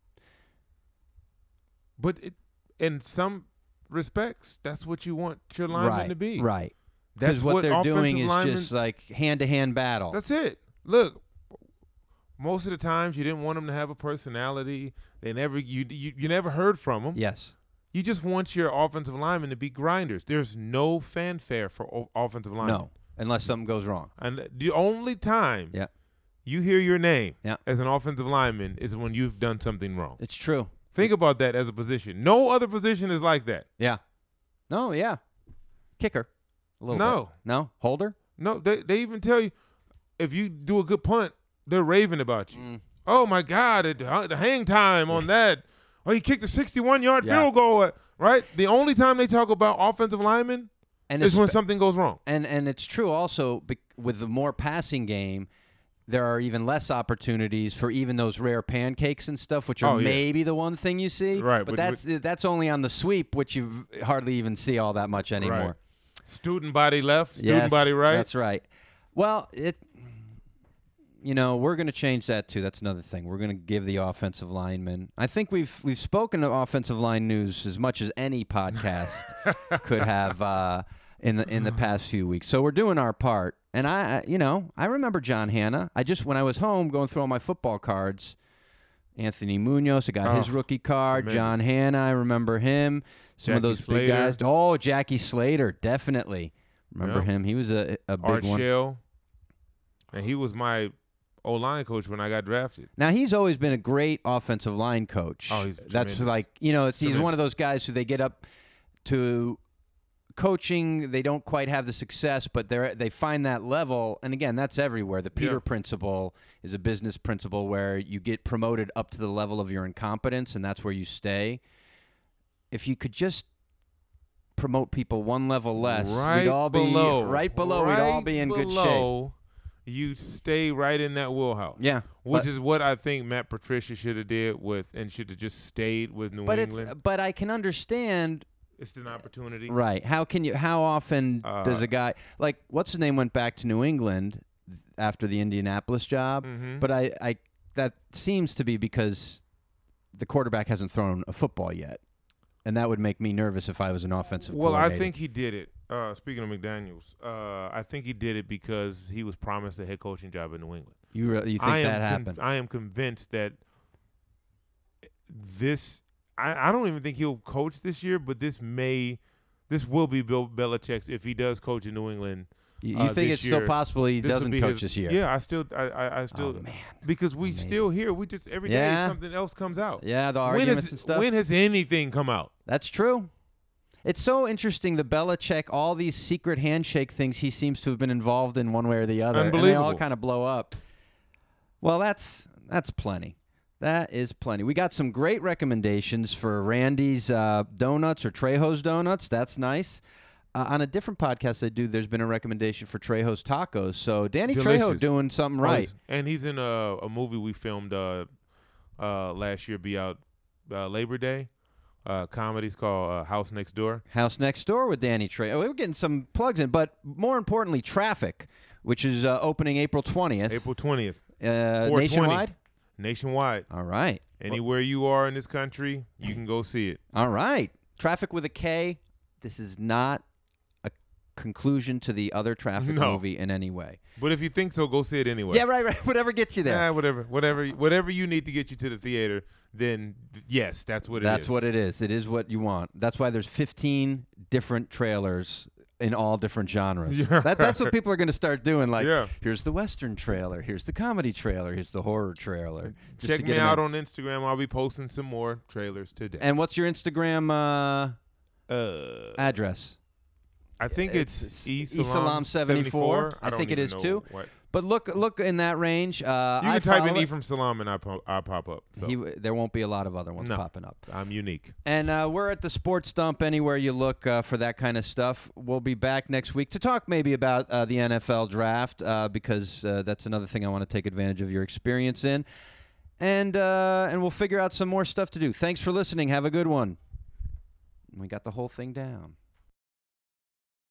C: But it, in some respects, that's what you want your linemen
B: right,
C: to be.
B: Right.
C: That's
B: Because what, they're
C: offensive
B: doing is
C: linemen,
B: just like hand-to-hand battle.
C: That's it. Look, most of the times you didn't want them to have a personality. They never you you, you never heard from them.
B: Yes.
C: You just want your offensive linemen to be grinders. There's no fanfare for o- offensive linemen.
B: No, unless something goes wrong.
C: And the only time
B: Yeah.
C: you hear your name
B: Yeah.
C: as an offensive lineman is when you've done something wrong.
B: It's true.
C: Think about that as a position. No other position is like that.
B: Yeah. No, yeah. Kicker. A little
C: No.
B: bit. No? Holder?
C: No, they they even tell you if you do a good punt, they're raving about you.
B: Mm.
C: Oh my God, the, the hang time on that. Oh, he kicked a sixty-one yard
B: Yeah.
C: field goal. Right? The only time they talk about offensive linemen
B: And
C: is when
B: espe-
C: something goes wrong.
B: And and it's true also bec- with the more passing game, there are even less opportunities for even those rare pancakes and stuff, which are
C: Oh, yeah.
B: maybe the one thing you see.
C: Right,
B: But
C: but-
B: that's that's only on the sweep, which you hardly even see all that much anymore.
C: Right. Student body left, student
B: Yes,
C: body right.
B: That's right. Well, it. You know, we're going to change that too. That's another thing. We're going to give the offensive linemen. I think we've we've spoken of offensive line news as much as any podcast could have uh, in the in the past few weeks. So we're doing our part. And I, I- you know, I remember John Hanna. I just when I was home going through all my football cards, Anthony Munoz, I got his
C: Oh,
B: rookie card.
C: tremendous.
B: John Hanna, I remember him. Some of
C: Jackie
B: those
C: Slater.
B: big guys. Oh, Jackie Slater, definitely. Remember
C: Yep.
B: him? He was a a big
C: Art
B: one.
C: Shell. And he was my O-line coach when I got drafted.
B: Now he's always been a great offensive line coach.
C: Oh, he's
B: That's
C: tremendous.
B: like you know, it's, he's
C: Tremendous.
B: one of those guys who they get up to coaching. They don't quite have the success, but they are they find that level. And again, that's everywhere. The Peter
C: Yeah.
B: principle is a business principle where you get promoted up to the level of your incompetence, and that's where you stay. If you could just promote people one level less,
C: right
B: we'd all
C: below,
B: be right below. we'd all
C: right
B: be in good shape.
C: below, You stay right in that wheelhouse.
B: Yeah,
C: Which
B: but-
C: is what I think Matt Patricia should have did with, and should have just stayed with New
B: But
C: England.
B: it's but I can understand.
C: It's an opportunity.
B: Right. How can you? How often
C: Uh,
B: does a guy like what's his name went back to New England after the Indianapolis job?
C: Mhm.
B: But I, I that seems to be because the quarterback hasn't thrown a football yet, and that would make me nervous if I was an offensive.
C: Well, I
B: coordinator.
C: think he did it. Uh, speaking of McDaniels, uh, I think he did it because he was promised a head coaching job in New England.
B: you re- you think
C: I am
B: that
C: con-
B: happened.
C: I am convinced that this. I, I don't even think he'll coach this year, but this may, this will be Bill Belichick's if he does coach in New England.
B: you you
C: uh,
B: think
C: this
B: it's still
C: year,
B: possible he
C: This will
B: doesn't
C: be
B: coach
C: his-
B: this year?
C: Yeah, I still, I, I, I still,
B: Oh man.
C: because we
B: Amazing.
C: still hear, we just every day
B: Yeah.
C: something else comes out.
B: Yeah, the
C: when
B: arguments
C: has,
B: and stuff.
C: When has anything come out?
B: That's true. It's so interesting, the Belichick, all these secret handshake things he seems to have been involved in one way or the other. And they all
C: Unbelievable.
B: kind of blow up. Well, that's that's plenty. That is plenty. We got some great recommendations for Randy's uh, Donuts or Trejo's Donuts. That's nice. Uh, on a different podcast I do, there's been a recommendation for Trejo's Tacos. So Danny Trejo
C: Delicious.
B: doing something
C: Oh,
B: right.
C: he's- And he's in a, a movie we filmed uh, uh, last year, be out uh, Labor Day. Uh, comedy's called uh, House Next Door.
B: House Next Door with Danny Trejo. We were getting some plugs in, but more importantly, Traffic, which is uh, opening April twentieth.
C: April twentieth,
B: uh,
C: four twenty.
B: nationwide?
C: nationwide.
B: All right.
C: Anywhere you are in this country, you can go see it.
B: All right. Traffic with a K. This is not a conclusion to the other Traffic
C: No.
B: movie in any way.
C: But if you think so, go see it anyway.
B: Yeah, right, right. Whatever gets you there.
C: Yeah, whatever, whatever, whatever you need to get you to the theater. Then yes, that's what it is.
B: That's what it is. It is what you want. That's why there's fifteen different trailers in all different genres.
C: Yeah,
B: that, that's what
C: right.
B: people are going to start doing. Like,
C: Yeah.
B: here's the Western trailer, here's the comedy trailer, here's the horror trailer. Just
C: Check
B: to
C: me
B: get 'em
C: out
B: in.
C: on Instagram. I'll be posting some more trailers today.
B: And what's your Instagram uh,
C: uh,
B: address?
C: I think
B: it's-
C: it's,
B: it's
C: E
B: Esalam seventy-four. I
C: I don't
B: think it
C: even
B: is
C: know
B: too.
C: What.
B: But look, look in that range. Uh,
C: You
B: I
C: can type in
B: follow it.
C: Ephraim Salam and I pop, I pop up. So
B: He, there won't be a lot of other ones
C: No.
B: popping up.
C: I'm unique.
B: And uh, we're at the Sports Dump anywhere you look uh, for that kind of stuff. We'll be back next week to talk maybe about uh, the N F L draft uh, because uh, that's another thing I want to take advantage of your experience in. And uh, and we'll figure out some more stuff to do. Thanks for listening. Have a good one. We got the whole thing down.